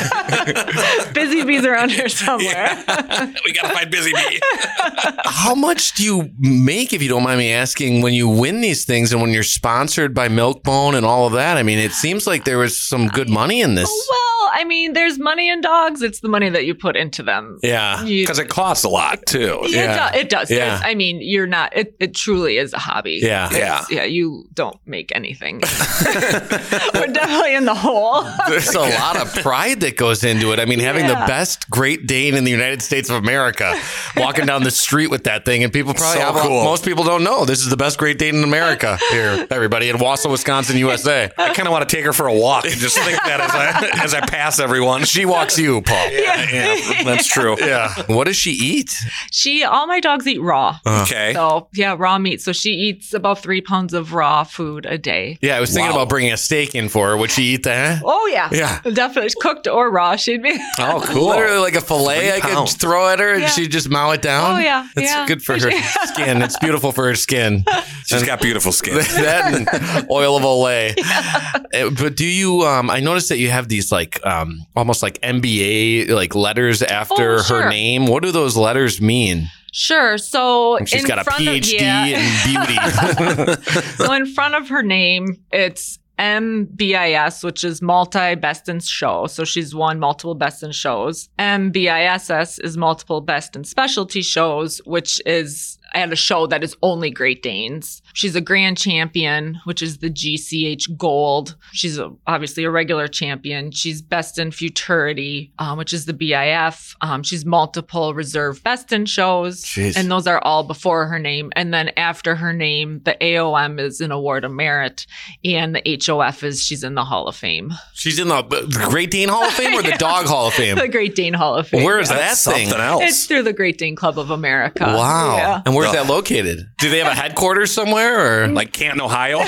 Busy Bee's around here somewhere. Yeah. We got to find Busy Bee. How much do you make, if you don't mind me asking, when you win these things and when you're sponsored by Milk-Bone and all of that? I mean, it seems like there was some good money in this. Well, I mean, there's money in dogs. It's the money that you put into them. Yeah. Because it costs a lot, too. Yeah, Yeah. It does. It does. Yeah. There's- I mean, you're not, it, it truly is a hobby. Yeah. It's- Yeah. You don't make anything. We're definitely in the hole. There's a lot of pride that goes into it. I mean, having the Yeah. best Great Dane in the United States of America, walking down the street with that thing, and people probably, So have, cool. most people don't know this is the best Great Dane in America. Here, everybody in Wausau, Wisconsin, U S A. I kind of want to take her for a walk and just think that as I, as I pass everyone. She walks you, Paul. Yeah, yeah, that's true. Yeah. What does she eat? She, all my dogs eat raw. Okay. So yeah, raw meat. So she eats about three pounds of raw food a day. Yeah, I was thinking Wow. about bringing a steak in for her. Would she eat that? Oh yeah. Yeah. Definitely cooked or raw. She'd be. Oh, cool. Literally like a fillet I could pounds. throw at her and Yeah. she'd just mow it down. Oh, yeah. It's Yeah. good for her skin. It's beautiful for her skin. She's got beautiful skin. That and oil of Olay. Uh, But do you, um, I noticed that you have these like uh, um, almost like M B A like letters after Oh, sure. her name. What do those letters mean? Sure. So And she's in got a front P H D of, yeah. in beauty. So in front of her name, it's M B I S, which is multi best in show. So she's won multiple best in shows. M B I S S is multiple best in specialty shows, which is at a show that is only Great Danes. She's a grand champion, which is the G C H Gold. She's a, obviously a regular champion. She's best in futurity, um, which is the B I F. Um, she's multiple reserve best in shows. Jeez. And those are all before her name. And then after her name, the A O M is an award of merit, and the H O F is she's in the Hall of Fame. She's in the, the Great Dane Hall of Fame or the Dog Hall of Fame? The Great Dane Hall of Fame. Where is yeah. that thing? It's through the Great Dane Club of America. Wow. Yeah. And where's that located? Do they have a headquarters somewhere or like Canton, Ohio?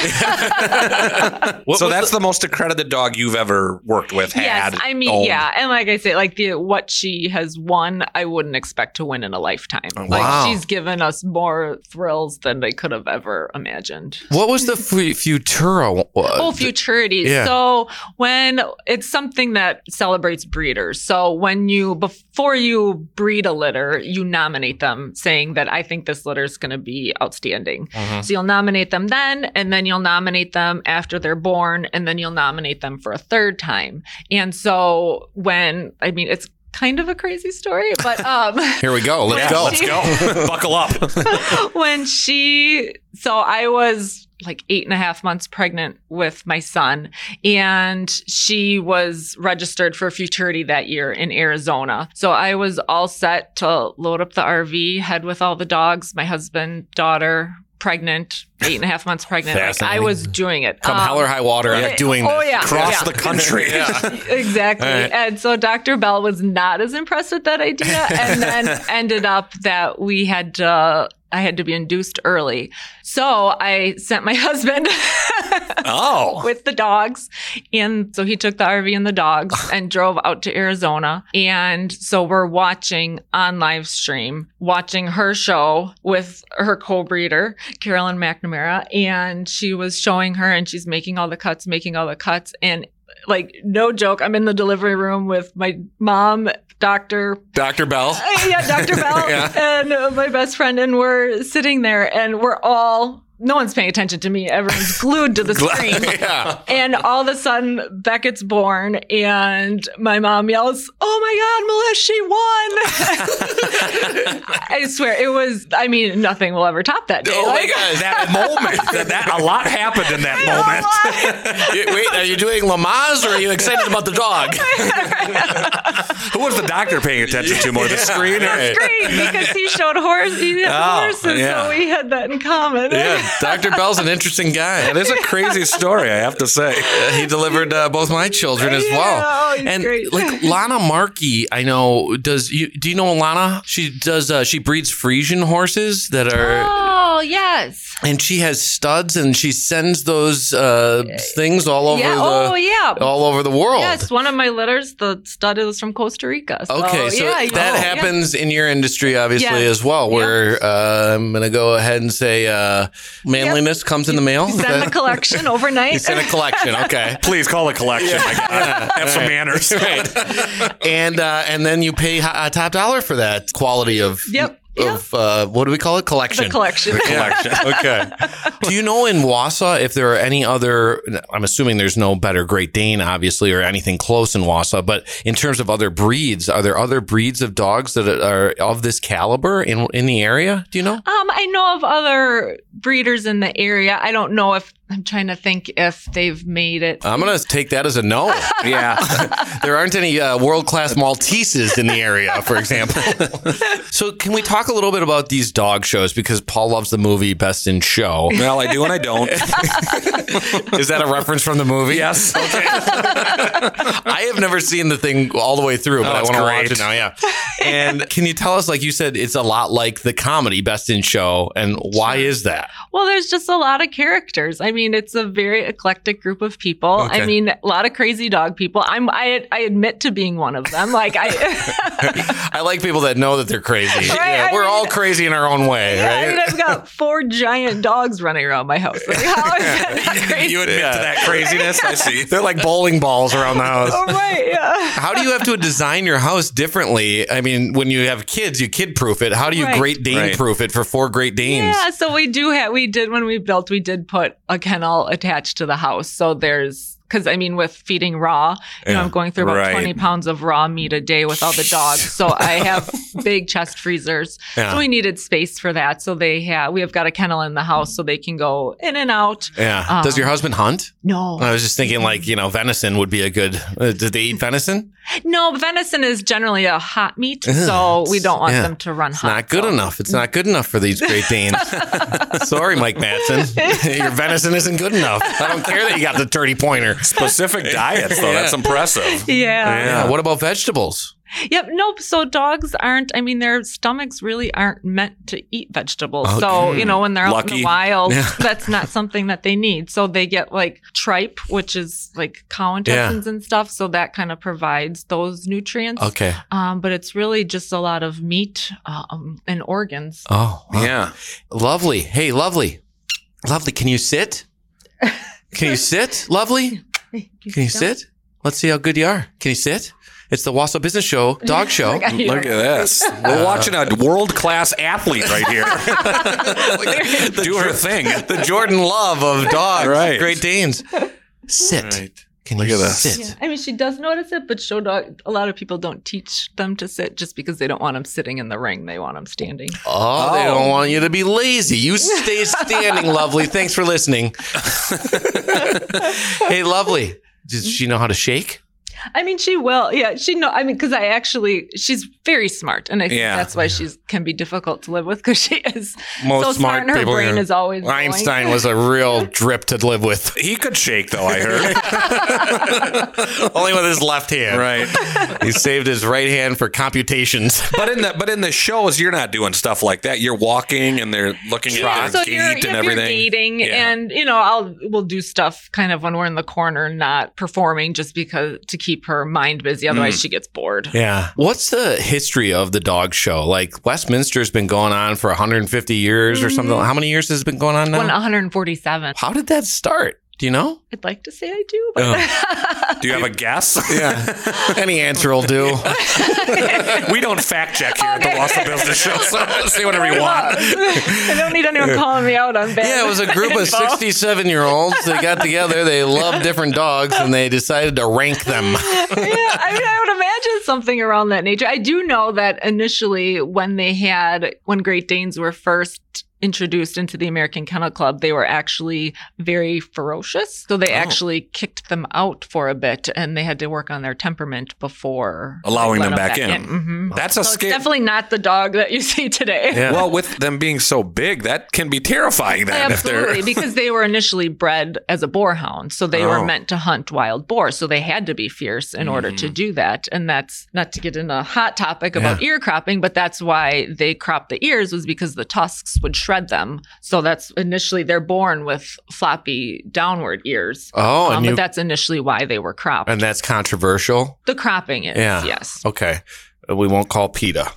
What so was that's the-, the most accredited dog you've ever worked with, had. Yes, I mean, owned. yeah. And like I say, like the what she has won, I wouldn't expect to win in a lifetime. Wow. Like she's given us more thrills than they could have ever imagined. What was the f- Futura? Oh, futurity. Yeah. So when it's something that celebrates breeders. So when you, before you breed a litter, you nominate them saying that I think this litter is going to be outstanding. Mhm. So you'll nominate them then, and then you'll nominate them after they're born, and then you'll nominate them for a third time. And so when, I mean, it's kind of a crazy story, but um Here we go. Let's when go. she- Let's go. Buckle up. when she, so I was like eight and a half months pregnant with my son, and she was registered for futurity that year in Arizona. So I was all set to load up the R V, head with all the dogs, my husband, daughter, pregnant, eight and a half months pregnant. Like, I Fascinating. was doing it. Come Um, hell or high water, I'm doing oh, this. yeah. Across yeah. the country. Exactly. All right. And so Doctor Bell was not as impressed with that idea, and then ended up that we had to, I had to be induced early. So I sent my husband Oh. with the dogs. And so he took the R V and the dogs and drove out to Arizona. And so we're watching on live stream, watching her show with her co-breeder, Carolyn McNamara. And she was showing her, and she's making all the cuts, making all the cuts. And like, no joke, I'm in the delivery room with my mom, Doctor Doctor Bell. Uh, yeah, Doctor Bell Yeah. and uh, my best friend, and we're sitting there, and we're all, no one's paying attention to me. Everyone's glued to the screen. Yeah. And all of a sudden, Beckett's born, and my mom yells, "Oh my God, Melissa, she won!" I swear, it was, I mean, nothing will ever top that day. Oh my Like- God. That moment, that, that, a lot happened in that moment. You- Wait, are you doing Lamaze or are you excited about the dog? Who was the doctor paying attention to more, the screen? Or? It's great because he showed horse, he had Oh, horses, yeah. so we had that in common. Yeah, Doctor Bell's an interesting guy. It is a crazy story, I have to say. Uh, he delivered uh, both my children as Yeah, well. oh, he's and great. like Lana Markey, I know does you do you know Lana? She does uh, she breeds Frisian horses that are Oh, yes. and she has studs and she sends those uh, things all over yeah. the Oh, yeah. all over the world. Yes, one of my litters, the stud is from Costa Rica. So, Okay, so yeah, you that know, happens in your industry, obviously, Yes. as well, where uh, I'm going to go ahead and say uh, manliness comes in the mail. yeah. Send the collection overnight. You send a collection, okay. Please call it collection. My God. Have some manners. Right. And uh, and then you pay uh, top dollar for that quality of Yep. of uh, what do we call it? Collection. The collection. The collection. Okay. Do you know in Wausau if there are any other? I'm assuming there's no better Great Dane, obviously, or anything close in Wausau. But in terms of other breeds, are there other breeds of dogs that are of this caliber in in the area? Do you know? Um, I know of other breeders in the area. I don't know if I'm trying to think if they've made it. I'm going to take that as a no. Yeah. There aren't any uh, world-class Malteses in the area, for example. So can we talk a little bit about these dog shows? Because Paul loves the movie Best in Show. Well, I do and I don't. Is that a reference from the movie? Yes. Okay. I have never seen the thing all the way through, but Oh, I it's want to great. watch it now. Yeah. And can you tell us, like you said, it's a lot like the comedy Best in Show, and why is that? Well, there's just a lot of characters. I mean, it's a very eclectic group of people. Okay. I mean, a lot of crazy dog people. I'm I I admit to being one of them. Like I I like people that know that they're crazy. Right, Yeah, I we're mean- all crazy in our own way, Yeah, right? I mean, I've got four giant dogs running around my house. Like, how is that not crazy? You admit to that craziness? I see. They're like bowling balls around the house. Oh, right, yeah. How do you have to design your house differently? I mean, when you have kids, you kid proof it. How do you Right. Great Dane Right. proof it for four Great Danes? Yeah, so we do have, we did, when we built, we did put a kennel attached to the house. So there's, because I mean, with feeding raw, you know, Yeah. I'm going through about Right. twenty pounds of raw meat a day with all the dogs. So I have big chest freezers. Yeah. So we needed space for that. So they have, we have got a kennel in the house so they can go in and out. Yeah. Um, Does your husband hunt? No. I was just thinking, like, you know, venison would be a good. Uh, did they eat venison? No, venison is generally a hot meat. Ugh, So we don't want yeah. them to run It's hot. not good so- enough. It's not good enough for these Great Danes. Sorry, Mike Matson. Your venison isn't good enough. I don't care that you got the dirty pointer. Specific diets, though. Yeah. That's impressive. Yeah. Yeah. What about vegetables? Yep. Nope. So dogs aren't, I mean, their stomachs really aren't meant to eat vegetables. Okay. So, you know, when they're out in Lucky. the wild, Yeah. that's not something that they need. So they get like tripe, which is like cow intestines and stuff. So that kind of provides those nutrients. Okay. Um, but it's really just a lot of meat um, and organs. Oh, wow. Yeah. Lovely. Hey, lovely. Lovely. Can you sit? Can you sit? Lovely. Can you sit? Let's see how good you are. Can you sit? It's the Wausau Business Show, dog show. Look at you. Look at this. We're watching a world-class athlete right here. Do her thing. The Jordan Love of dogs. Right. Great Danes. Sit. Right. Can Look you at this. sit? Yeah. I mean, she does notice it, but show dog, a lot of people don't teach them to sit just because they don't want them sitting in the ring. They want them standing. Oh, they don't want you to be lazy. You stay standing, Lovely. Thanks for listening. Hey, Lovely. Does she know how to shake? I mean, she will. Yeah, she know. I mean, because I actually, she's very smart, and I think Yeah. that's why she's can be difficult to live with because she is Most so smart and her people brain here. is always going. Einstein was a real drip to live with. He could shake, though, I heard. Only with his left hand. Right. He saved his right hand for computations. But in the but in the shows, you're not doing stuff like that. You're walking and they're looking Yeah, at so your you're, gait and if everything. you're dating, Yeah. and you know, I'll we'll do stuff kind of when we're in the corner, not performing, just because to keep her mind busy. Otherwise, Mm. she gets bored. Yeah. What's the history of the dog show? Like Westminster's been going on for one hundred fifty years or something. How many years has it been going on now? One one hundred forty-seven. How did that start? Do you know? I'd like to say I do, but Do you have a guess? Yeah. Any answer will do. We don't fact check here at the Wausau Business Show, so say whatever you want. I don't need anyone calling me out on bad. Yeah, it was a group of info. sixty-seven-year-olds. They got together. They loved different dogs, and they decided to rank them. Yeah, I mean, I would imagine something around that nature. I do know that initially, when they had, when Great Danes were first introduced into the American Kennel Club, they were actually very ferocious. So they Oh. actually kicked them out for a bit, and they had to work on their temperament before Allowing they let them back in. Mhm. That's a So it's scary. definitely not the dog that you see today. Yeah. Well, with them being so big, that can be terrifying. Then, if Absolutely, they're because they were initially bred as a boarhound, so they Oh. were meant to hunt wild boar. So they had to be fierce in order to do that. And that's not to get in a hot topic about ear cropping, but that's why they cropped the ears, was because the tusks would shred them. So that's initially they're born with floppy downward ears. Oh, and um, you- but that's initially why they were cropped. And that's controversial. The cropping is Yeah. yes. Okay. We won't call PETA.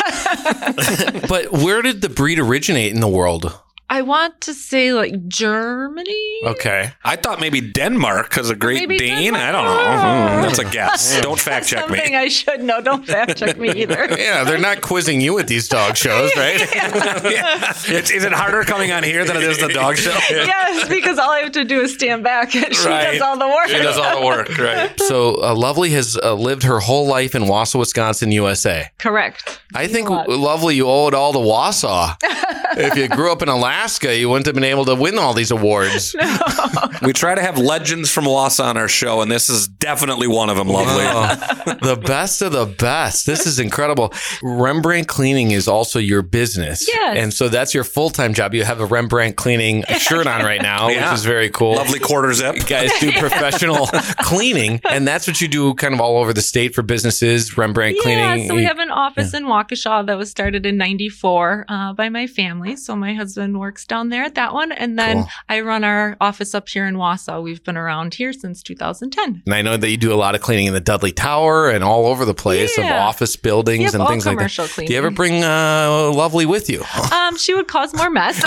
But where did the breed originate in the world? I want to say like Germany. Okay. I thought maybe Denmark because of Great Maybe Dane. Denmark. I don't know. Hmm, that's a guess. Don't fact check Something me. I should know. Don't fact check me either. Yeah, they're not quizzing you at these dog shows, right? Yeah. It's, is it harder coming on here than it is the dog show? Yes, because all I have to do is stand back and she Right. does all the work. She does all the work, right? So uh, Lovely has uh, lived her whole life in Wausau, Wisconsin, U S A. Correct. I think, A lot. Lovely, you owe it all to Wausau. If you grew up in Alaska, you wouldn't have been able to win all these awards. We try to have legends from Wausau on our show, and this is definitely one of them, Lovely. Oh, the best of the best. This is incredible. Rembrandt Cleaning is also your business. Yes. And so that's your full-time job. You have a Rembrandt Cleaning shirt on right now, Yeah. which is very cool. Lovely quarter zip. You guys do professional cleaning, and that's what you do kind of all over the state for businesses, Rembrandt Yeah, Cleaning. so we have an office in Waukesha that was started in ninety-four uh, by my family. family. So my husband works down there at that one. And then Cool. I run our office up here in Wausau. We've been around here since two thousand ten. And I know that you do a lot of cleaning in the Dudley Tower and all over the place of Yeah. office buildings Yep, and all things like that. commercial Do you ever cleaning. bring uh, Lovely with you? Um, she would cause more mess.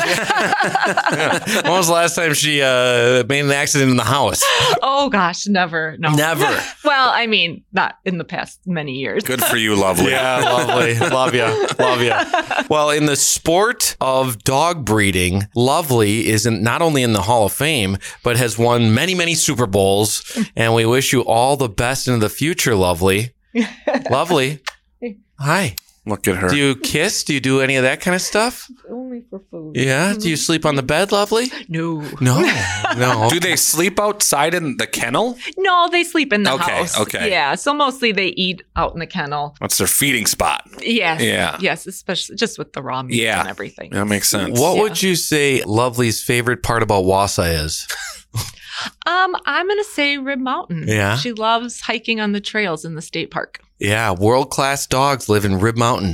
When was the last time she uh, made an accident in the house? Oh gosh, never. No. Never. Well, I mean, not in the past many years. Good for you, Lovely. Yeah, Lovely. Love you. Love you. Well, in the sport of dog breeding, Lovely is in, not only in the Hall of Fame, but has won many, many Super Bowls. And we wish you all the best into the future, Lovely. Lovely. Hi. Look at her. Do you kiss? Do you do any of that kind of stuff? Only for food. Yeah. Do you sleep on the bed, Lovely? No. No. No. Do they sleep outside in the kennel? No, they sleep in the Okay, house. okay. Yeah. So mostly they eat out in the kennel. What's their feeding spot? Yes. Yeah. Yes, especially just with the raw meat Yeah. and everything. That makes sense. What Yeah. would you say Lovely's favorite part about Wausau is? Um, I'm gonna say Rib Mountain. Yeah? She loves hiking on the trails in the state park. Yeah, world-class dogs live in Rib Mountain.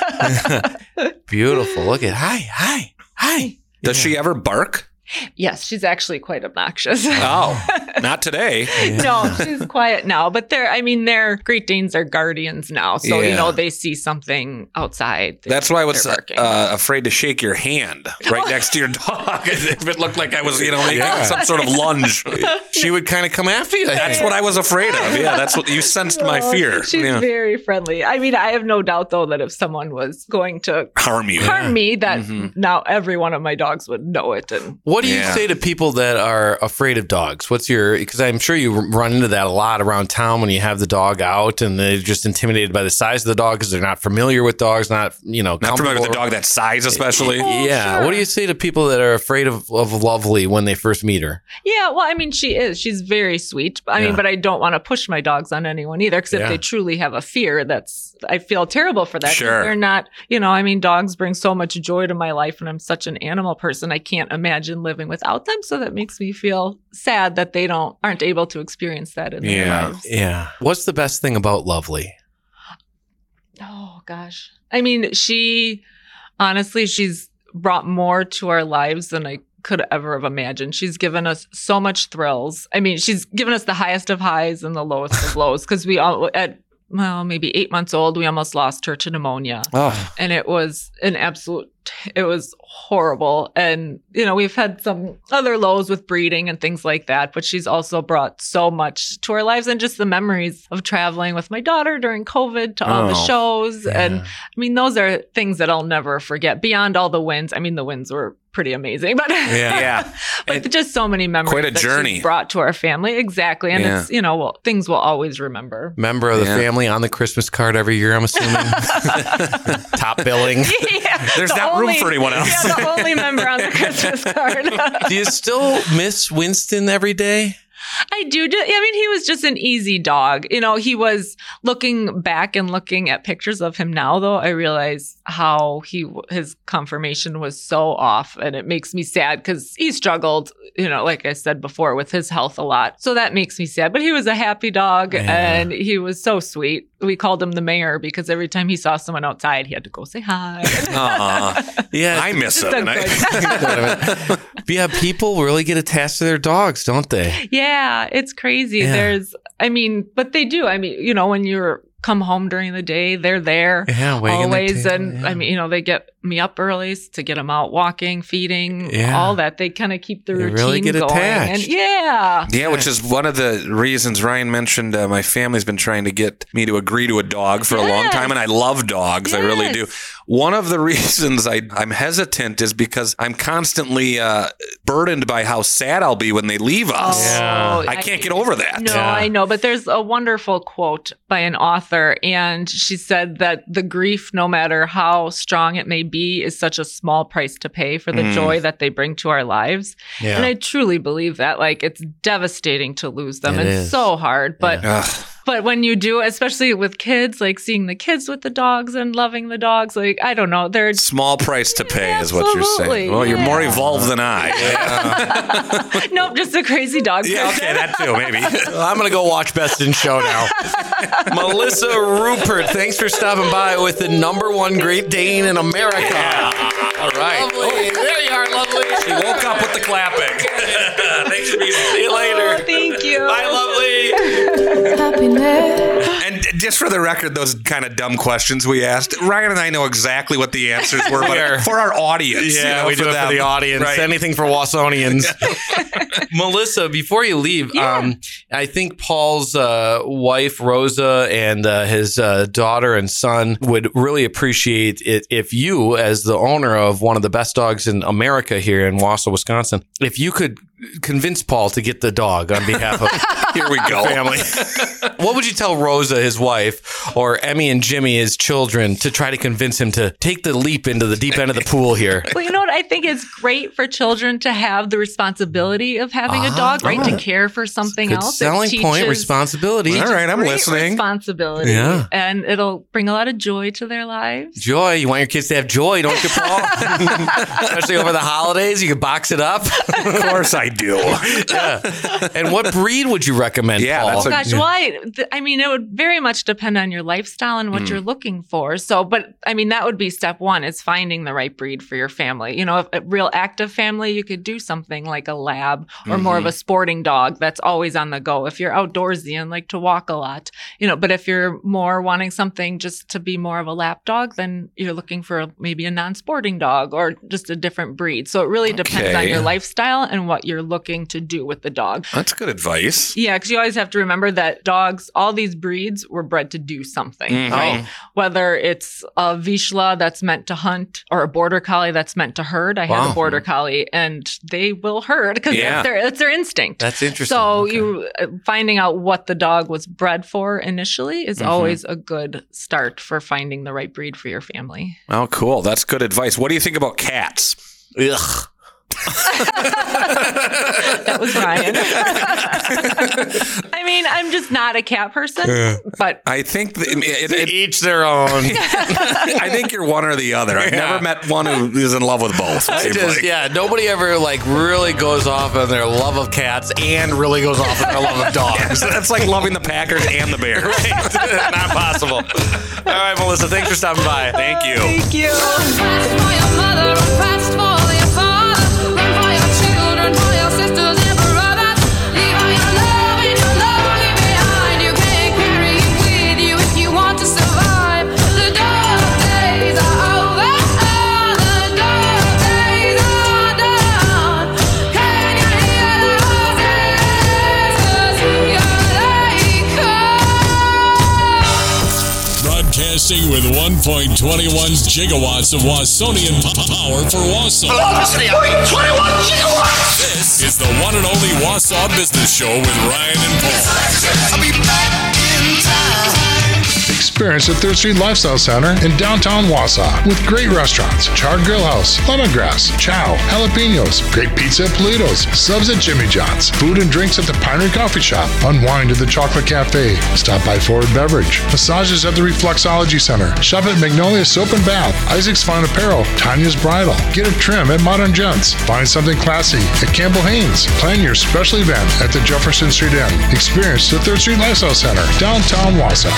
Beautiful. Look at, hi, hi, hi. Does she ever bark? Yes, she's actually quite obnoxious. Oh, not today. No, she's quiet now. But they're, I mean, their Great Danes are guardians now. So, Yeah. you know, they see something outside. they- That's why I was they're barking. uh, afraid to shake your hand right next to your dog if it looked like I was, you know, making Yeah. some sort of lunge. She would kind of come after you. I That's think. what I was afraid of. Yeah, that's what you sensed my Oh, fear. She's Yeah. very friendly. I mean, I have no doubt, though, that if someone was going to Harm you. harm me, that Mhm. now every one of my dogs would know it. And What do you Yeah. say to people that are afraid of dogs? What's your, because I'm sure you run into that a lot around town when you have the dog out and they're just intimidated by the size of the dog because they're not familiar with dogs, not, you know, Not familiar with the comfortable. dog that size, especially. Yeah. sure. What do you say to people that are afraid of, of Lovely when they first meet her? yeah, well, I mean, she is. She's very sweet. I Yeah. mean, but I don't want to push my dogs on anyone either, because if Yeah. they truly have a fear, that's, I feel terrible for that. 'cause Sure. They're not, you know, I mean, dogs bring so much joy to my life, and I'm such an animal person. I can't imagine living without them. So that makes me feel sad that they don't, aren't able to experience that in their Yeah. lives. Yeah. What's the best thing about Lovely? Oh gosh. I mean, she honestly, she's brought more to our lives than I could ever have imagined. She's given us so much thrills. I mean, she's given us the highest of highs and the lowest of lows, because we all at well, maybe eight months old, we almost lost her to pneumonia. Oh, And it was an absolute, it was horrible. And, you know, we've had some other lows with breeding and things like that, but she's also brought so much to our lives, and just the memories of traveling with my daughter during COVID to all the Oh, shows. And Yeah. I mean, those are things that I'll never forget beyond all the wins. I mean, the wins were pretty amazing, but Yeah. yeah. but And just so many memories quite a that she's journey. brought to our family. Exactly. And Yeah. it's, you know, well, things we'll always remember. Member of the Yeah. family on the Christmas card every year, I'm assuming. Top billing. Yeah, There's the not room only- for anyone else. Yeah, the only member on the Christmas card. Do you still miss Winston every day? I do. ju- I mean, he was just an easy dog. You know, he was looking back and looking at pictures of him now, though, I realize how he, his conformation was so off, and it makes me sad because he struggled, you know, like I said before, with his health a lot. So that makes me sad, but he was a happy dog Yeah. and he was so sweet. We called him the mayor because every time he saw someone outside, he had to go say hi. Aw. Yeah. I miss Just him. a and I- good- Yeah, people really get attached to their dogs, don't they? Yeah, it's crazy. Yeah. There's, I mean, but they do. I mean, you know, when you're come home during the day, they're there Yeah, wagging their always. tail, And yeah. I mean, you know, they get me up early to get them out walking, feeding, Yeah. all that. They kind of keep the They routine really get going. attached. And yeah. Yeah, which is one of the reasons Ryan mentioned. Uh, my family's been trying to get me to agree to a dog for a long Yes. time, and I love dogs. I really do. Yes. One of the reasons I, I'm hesitant is because I'm constantly uh, burdened by how sad I'll be when they leave us. Yeah. I can't get over that. No, Yeah. I know, but there's a wonderful quote by an author, and she said that the grief, no matter how strong it may be, is such a small price to pay for the Mm. joy that they bring to our lives. Yeah. And I truly believe that. Like, it's devastating to lose them. It it's is. so hard, but Ugh. but when you do, especially with kids, like seeing the kids with the dogs and loving the dogs, like, I don't know, they're Small price to pay is what you're Absolutely, saying. Well, you're more yeah. evolved than I. nope, just a crazy dog. Yeah, person. okay, that too, maybe. Well, I'm going to go watch Best in Show now. Melissa Rupert, thanks for stopping by with the number one Great Dane in America. All right. Lovely. There you are, lovely. She woke up with the clapping. Thanks, Reese. See you later. Oh, thank you. Bye, lovely. Happiness. And just for the record, those kind of dumb questions we asked, Ryan and I know exactly what the answers were, but for our audience. Yeah, you know, we for do it them. for the audience. Right. Anything for Wausonians. Melissa, before you leave, Yeah. um, I think Paul's uh, wife, Rosa, and uh, his uh, daughter and son would really appreciate it if you, as the owner of one of the best dogs in America here in Wausau, Wisconsin, if you could convince Paul to get the dog on behalf of Here we go. family. What would you tell Rosa, his wife, or Emmy and Jimmy, his children, to try to convince him to take the leap into the deep end of the pool here? Well, you know what? I think it's great for children to have the responsibility of having Ah, a dog, right? oh. To care for something Good else. It selling point, teaches- responsibility. All right, I'm great listening. Responsibility. Yeah. And it'll bring a lot of joy to their lives. Joy. You want your kids to have joy, don't you, Paul? Especially over the holidays. You can box it up. Of course I do. Yeah. And what breed would you recommend, Yeah, Paul? that's a- Gosh, well, I, th- I mean, it would very much depend on your lifestyle and what Mm. you're looking for. So, but I mean, that would be step one is finding the right breed for your family. You know, if a real active family, you could do something like a lab or more of a sporting dog that's always on the go. If you're outdoorsy and like to walk a lot, you know, but if you're more wanting something just to be more of a lap dog, then you're looking for maybe a non-sporting dog or just a different breed. So it really depends on Okay. your lifestyle and what you're looking to do with the dog. That's good advice. Yeah, because you always have to remember that dogs, all these breeds were bred to do something, Mhm. right? Whether it's a Vizsla that's meant to hunt or a Border Collie that's meant to herd. I have Wow. a Border Collie and they will herd because Yeah. that's, their, that's their instinct. That's interesting. So Okay. you uh, finding out what the dog was bred for initially is Mhm. always a good start for finding the right breed for your family. Oh, cool. That's good advice. What do you think about cats? Ugh. That was Ryan. I mean, I'm just not a cat person, but I think the, it, it, Each their own. I think you're one or the other. I've Yeah. never met one who is in love with both. it I seems just, like. yeah, nobody ever like really goes off on their love of cats and really goes off on their love of dogs. That's like loving the Packers and the Bears. Right? Not possible. All right, Melissa, thanks for stopping by. Thank you. thank you. Broadcasting with one point two one gigawatts of Wausonian p- power for Wausau. twenty-one gigawatts! This is the one and only Wausau Business Show with Ryan and Paul. I'll be back in time. Experience the third Street Lifestyle Center in downtown Wausau with great restaurants, Charred Grill House, Lemongrass, Chow, Jalapenos, great pizza at Politos, subs at Jimmy John's, food and drinks at the Pinery Coffee Shop, unwind at the Chocolate Cafe, stop by Forward Beverage, massages at the Reflexology Center, shop at Magnolia Soap and Bath, Isaac's Fine Apparel, Tanya's Bridal, get a trim at Modern Gents, find something classy at Campbell Haynes, plan your special event at the Jefferson Street Inn, experience the third Street Lifestyle Center, downtown Wausau.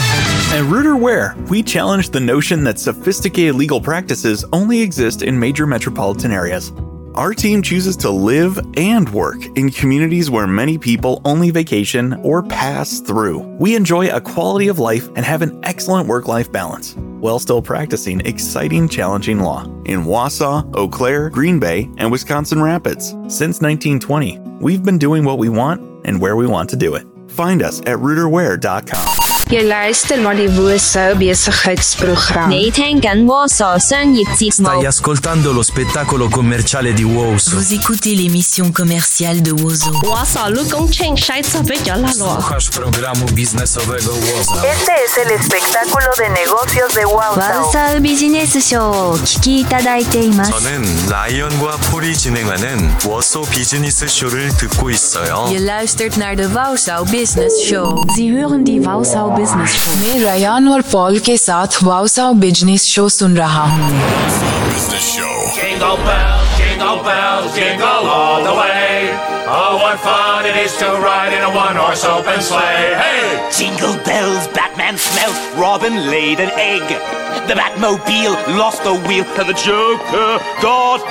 At Rooter Ware, we challenge the notion that sophisticated legal practices only exist in major metropolitan areas. Our team chooses to live and work in communities where many people only vacation or pass through. We enjoy a quality of life and have an excellent work-life balance, while still practicing exciting, challenging law in Wausau, Eau Claire, Green Bay, and Wisconsin Rapids. Since nineteen twenty, we've been doing what we want and where we want to do it. Find us at rooter ware dot com. Jy luister na die Wausau besigheidsprogram. Nathan Wausau商業節目. Stai ascoltando lo spettacolo commerciale di Wausau. Vous écoutez l'émission commerciale de Wausau. Wausau lucrăm cinci șaisprezece la lua. Słuchasz programu biznesowego Wausau. Este es el espectáculo de negocios de Wausau. Wausau Business Show 聞きいただいています. 저는 라이언과 폴이 진행하는 워소 비즈니스 쇼를 듣고 있어요. Je luistert naar de Wausau Business Show. Sie hören die Wausau Business Show. मैं रायान और Paul के साथ वाउसाउ business show सुन रहा हूँ. Business Show. Jingle bells, jingle bells, jingle all the way. Oh, what fun it is to ride in a one-horse open sleigh. Hey! Jingle bells, Batman Batman smelt Robin laid an egg. The Batmobile lost the wheel and the Joker got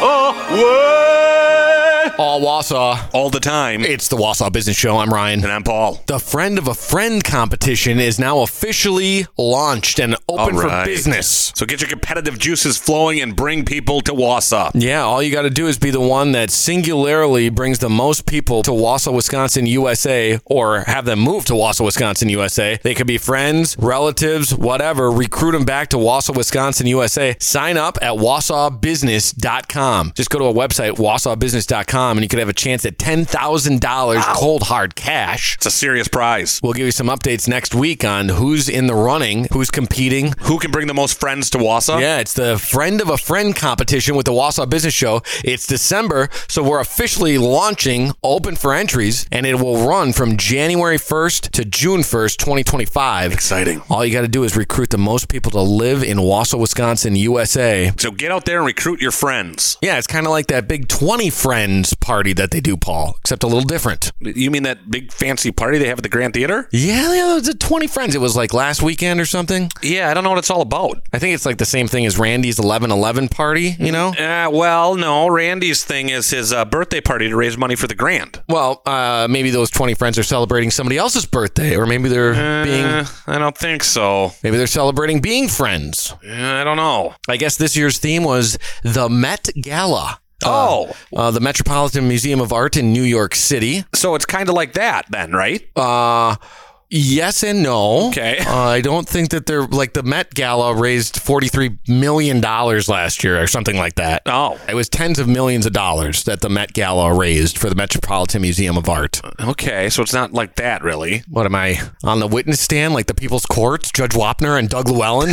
away. All Wausau. All the time. It's the Wausau Business Show. I'm Ryan. And I'm Paul. The Friend of a Friend competition is now officially launched and open All right. for business. So get your competitive juices flowing and bring people to Wausau. Yeah, all you got to do is be the one that singularly brings the most people to Wausau, Wisconsin, U S A, or have them move to Wausau, Wisconsin, U S A. They could be friends, relatives, whatever. Recruit them back to Wausau, Wisconsin, U S A. Sign up at wausau business dot com. Just go to our website, wausau business dot com, and you could have a chance at ten thousand dollars wow. cold hard cash. It's a serious prize. We'll give you some updates next week on who's in the running, who's competing. Who can bring the most friends to Wausau? Yeah, it's the Friend of a Friend competition with the Wausau Business Show. It's December, so we're officially launching, open for entries, and it will run from January first to June first, twenty twenty-five. Exciting. All you got to do is recruit the most people to live in Wausau, Wisconsin, U S A. So get out there and recruit your friends. Yeah, it's kind of like that big twenty friends party that they do, Paul, except a little different. You mean that big fancy party they have at the Grand Theater? Yeah, yeah, it was twenty friends. It was like last weekend or something. Yeah, I don't know what it's all about. I think it's like the same thing as Randy's eleven eleven party, you know? Uh, well, no. Randy's thing is his uh, birthday party to raise money for the Grand. Well, uh, maybe those twenty friends are celebrating somebody else's birthday, or maybe they're uh, being... I don't think so. Maybe they're celebrating being friends. Uh, I don't know. I guess this year's theme was the Met Gala. Oh. Uh, uh, the Metropolitan Museum of Art in New York City. So it's kind of like that then, right? Uh... Yes and no. Okay. Uh, I don't think that they're like the Met Gala raised forty-three million dollars last year or something like that. Oh. It was tens of millions of dollars that the Met Gala raised for the Metropolitan Museum of Art. Okay, so it's not like that really. What am I, on the witness stand like the People's Court, Judge Wapner and Doug Llewellyn?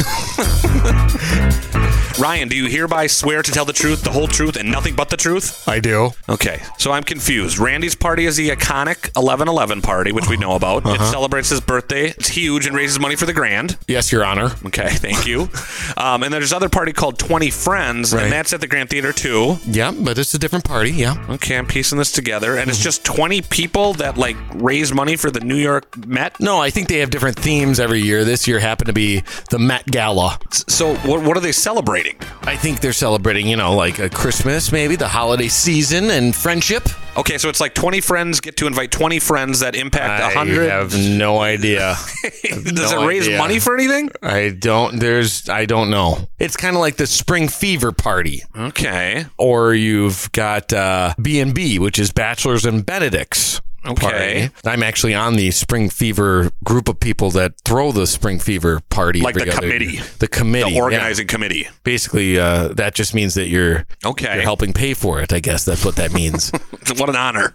Ryan, do you hereby swear to tell the truth, the whole truth, and nothing but the truth? I do. Okay, so I'm confused. Randy's party is the iconic eleven eleven party, which we know about. Uh-huh. It celebrates his birthday. It's huge and raises money for the Grand. Yes, Your Honor. Okay, thank you. um, and there's another party called twenty Friends, right. And that's at the Grand Theater too. Yeah, but it's a different party, yeah. Okay, I'm piecing this together. And mm-hmm. It's just twenty people that, like, raise money for the New York Met? No, I think they have different themes every year. This year happened to be the Met Gala. So what, what are they celebrating? I think they're celebrating, you know, like a Christmas, maybe, the holiday season and friendship. Okay, so it's like twenty friends get to invite twenty friends that impact one hundred. I have no idea. Does no it raise idea. money for anything? I don't, there's, I don't know. It's kind of like the Spring Fever party. Okay. Or you've got uh, B and B, which is Bachelors and Benedicts. Okay. Party. I'm actually on the Spring Fever group of people that throw the Spring Fever party. Like the together. committee. The committee. The organizing yeah. committee. Basically, uh, that just means that you're, okay. you're helping pay for it. I guess that's what that means. What an honor.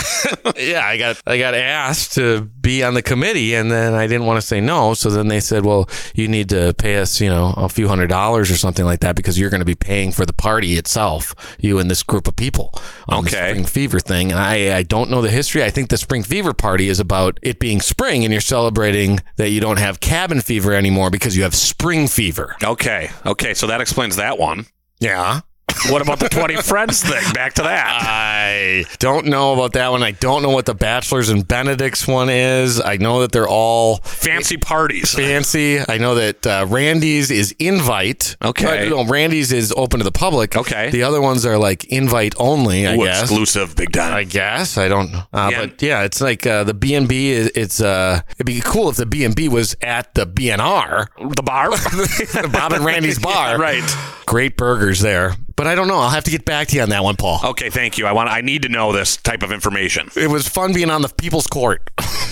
Yeah, I got I got asked to be on the committee, and then I didn't want to say no. So then they said, well, you need to pay us, you know, a few hundred dollars or something like that because you're going to be paying for the party itself, you and this group of people on okay. the Spring Fever thing. And I, I don't know the history. I think the Spring Fever party is about it being spring, and you're celebrating that you don't have cabin fever anymore because you have spring fever. Okay. Okay, so that explains that one. Yeah. What about the twenty friends thing? Back to that. I don't know about that one. I don't know what the Bachelors and Benedicts one is. I know that they're all fancy parties. Fancy. I know that uh, Randy's is invite. Okay. But, no, Randy's is open to the public. Okay. The other ones are like invite only, I Ooh, guess. Exclusive, big time. I guess. I don't know. Uh, yeah. But yeah, it's like uh, the B and B. Is, it's uh, it'd be cool if the B and B was at the B and R. The bar? The Bob and Randy's bar. Yeah, right. Great burgers there. But I don't know. I'll have to get back to you on that one, Paul. Okay, thank you. I want. I need to know this type of information. It was fun being on the People's Court.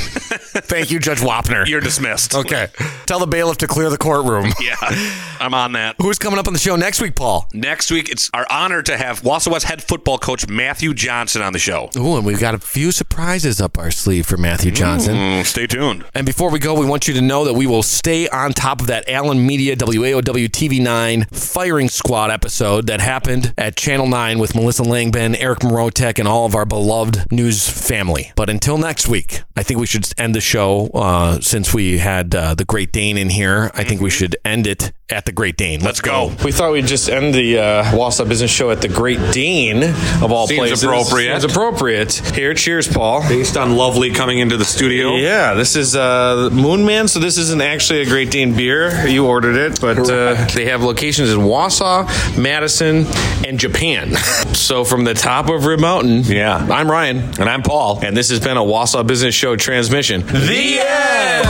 Thank you, Judge Wapner. You're dismissed. Okay. Tell the bailiff to clear the courtroom. Yeah, I'm on that. Who's coming up on the show next week, Paul? Next week, it's our honor to have Wausau West head football coach Matthew Johnson on the show. Ooh, and we've got a few surprises up our sleeve for Matthew Johnson. Mm, stay tuned. And before we go, we want you to know that we will stay on top of that Allen Media W A O W T V nine firing squad episode that happened happened at Channel nine with Melissa Langben, Eric Morotek, and all of our beloved news family. But until next week, I think we should end the show uh, since we had uh, the Great Dane in here. I think we should end it at the Great Dane. Let's go. We thought we'd just end the uh, Wausau Business Show at the Great Dane of all Seems places. appropriate. Seems appropriate. Here, cheers, Paul. Based on Lovely coming into the studio. Yeah, this is uh, Moon Man, so this isn't actually a Great Dane beer. You ordered it, but uh, they have locations in Wausau, Madison, and Japan. So from the top of Rib Mountain, yeah, I'm Ryan. And I'm Paul. And this has been a Wausau Business Show transmission. The end!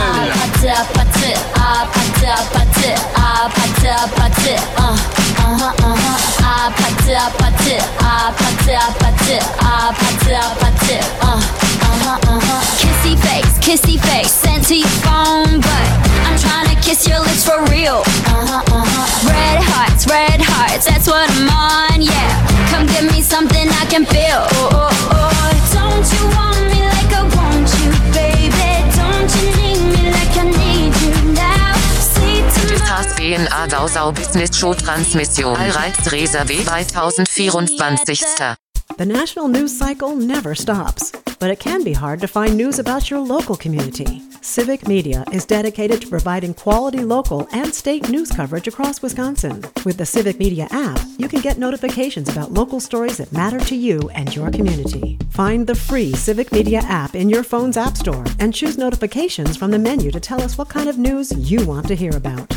Kissy face, kissy face, sent to your phone, but I'm trying to kiss your lips for real. Uh-huh, uh-huh. Red hearts, red hearts, that's what I'm on, yeah. Come give me something I can feel. Oh, oh, oh. Don't you want me like I want you, baby? Don't you need me like I need you now? See Das H B N A Wausau Business Show Transmission. Allreiz Reservé zweitausendvierundzwanzig. The national news cycle never stops, but it can be hard to find news about your local community. Civic Media is dedicated to providing quality local and state news coverage across Wisconsin. With the Civic Media app, you can get notifications about local stories that matter to you and your community. Find the free Civic Media app in your phone's app store and choose notifications from the menu to tell us what kind of news you want to hear about.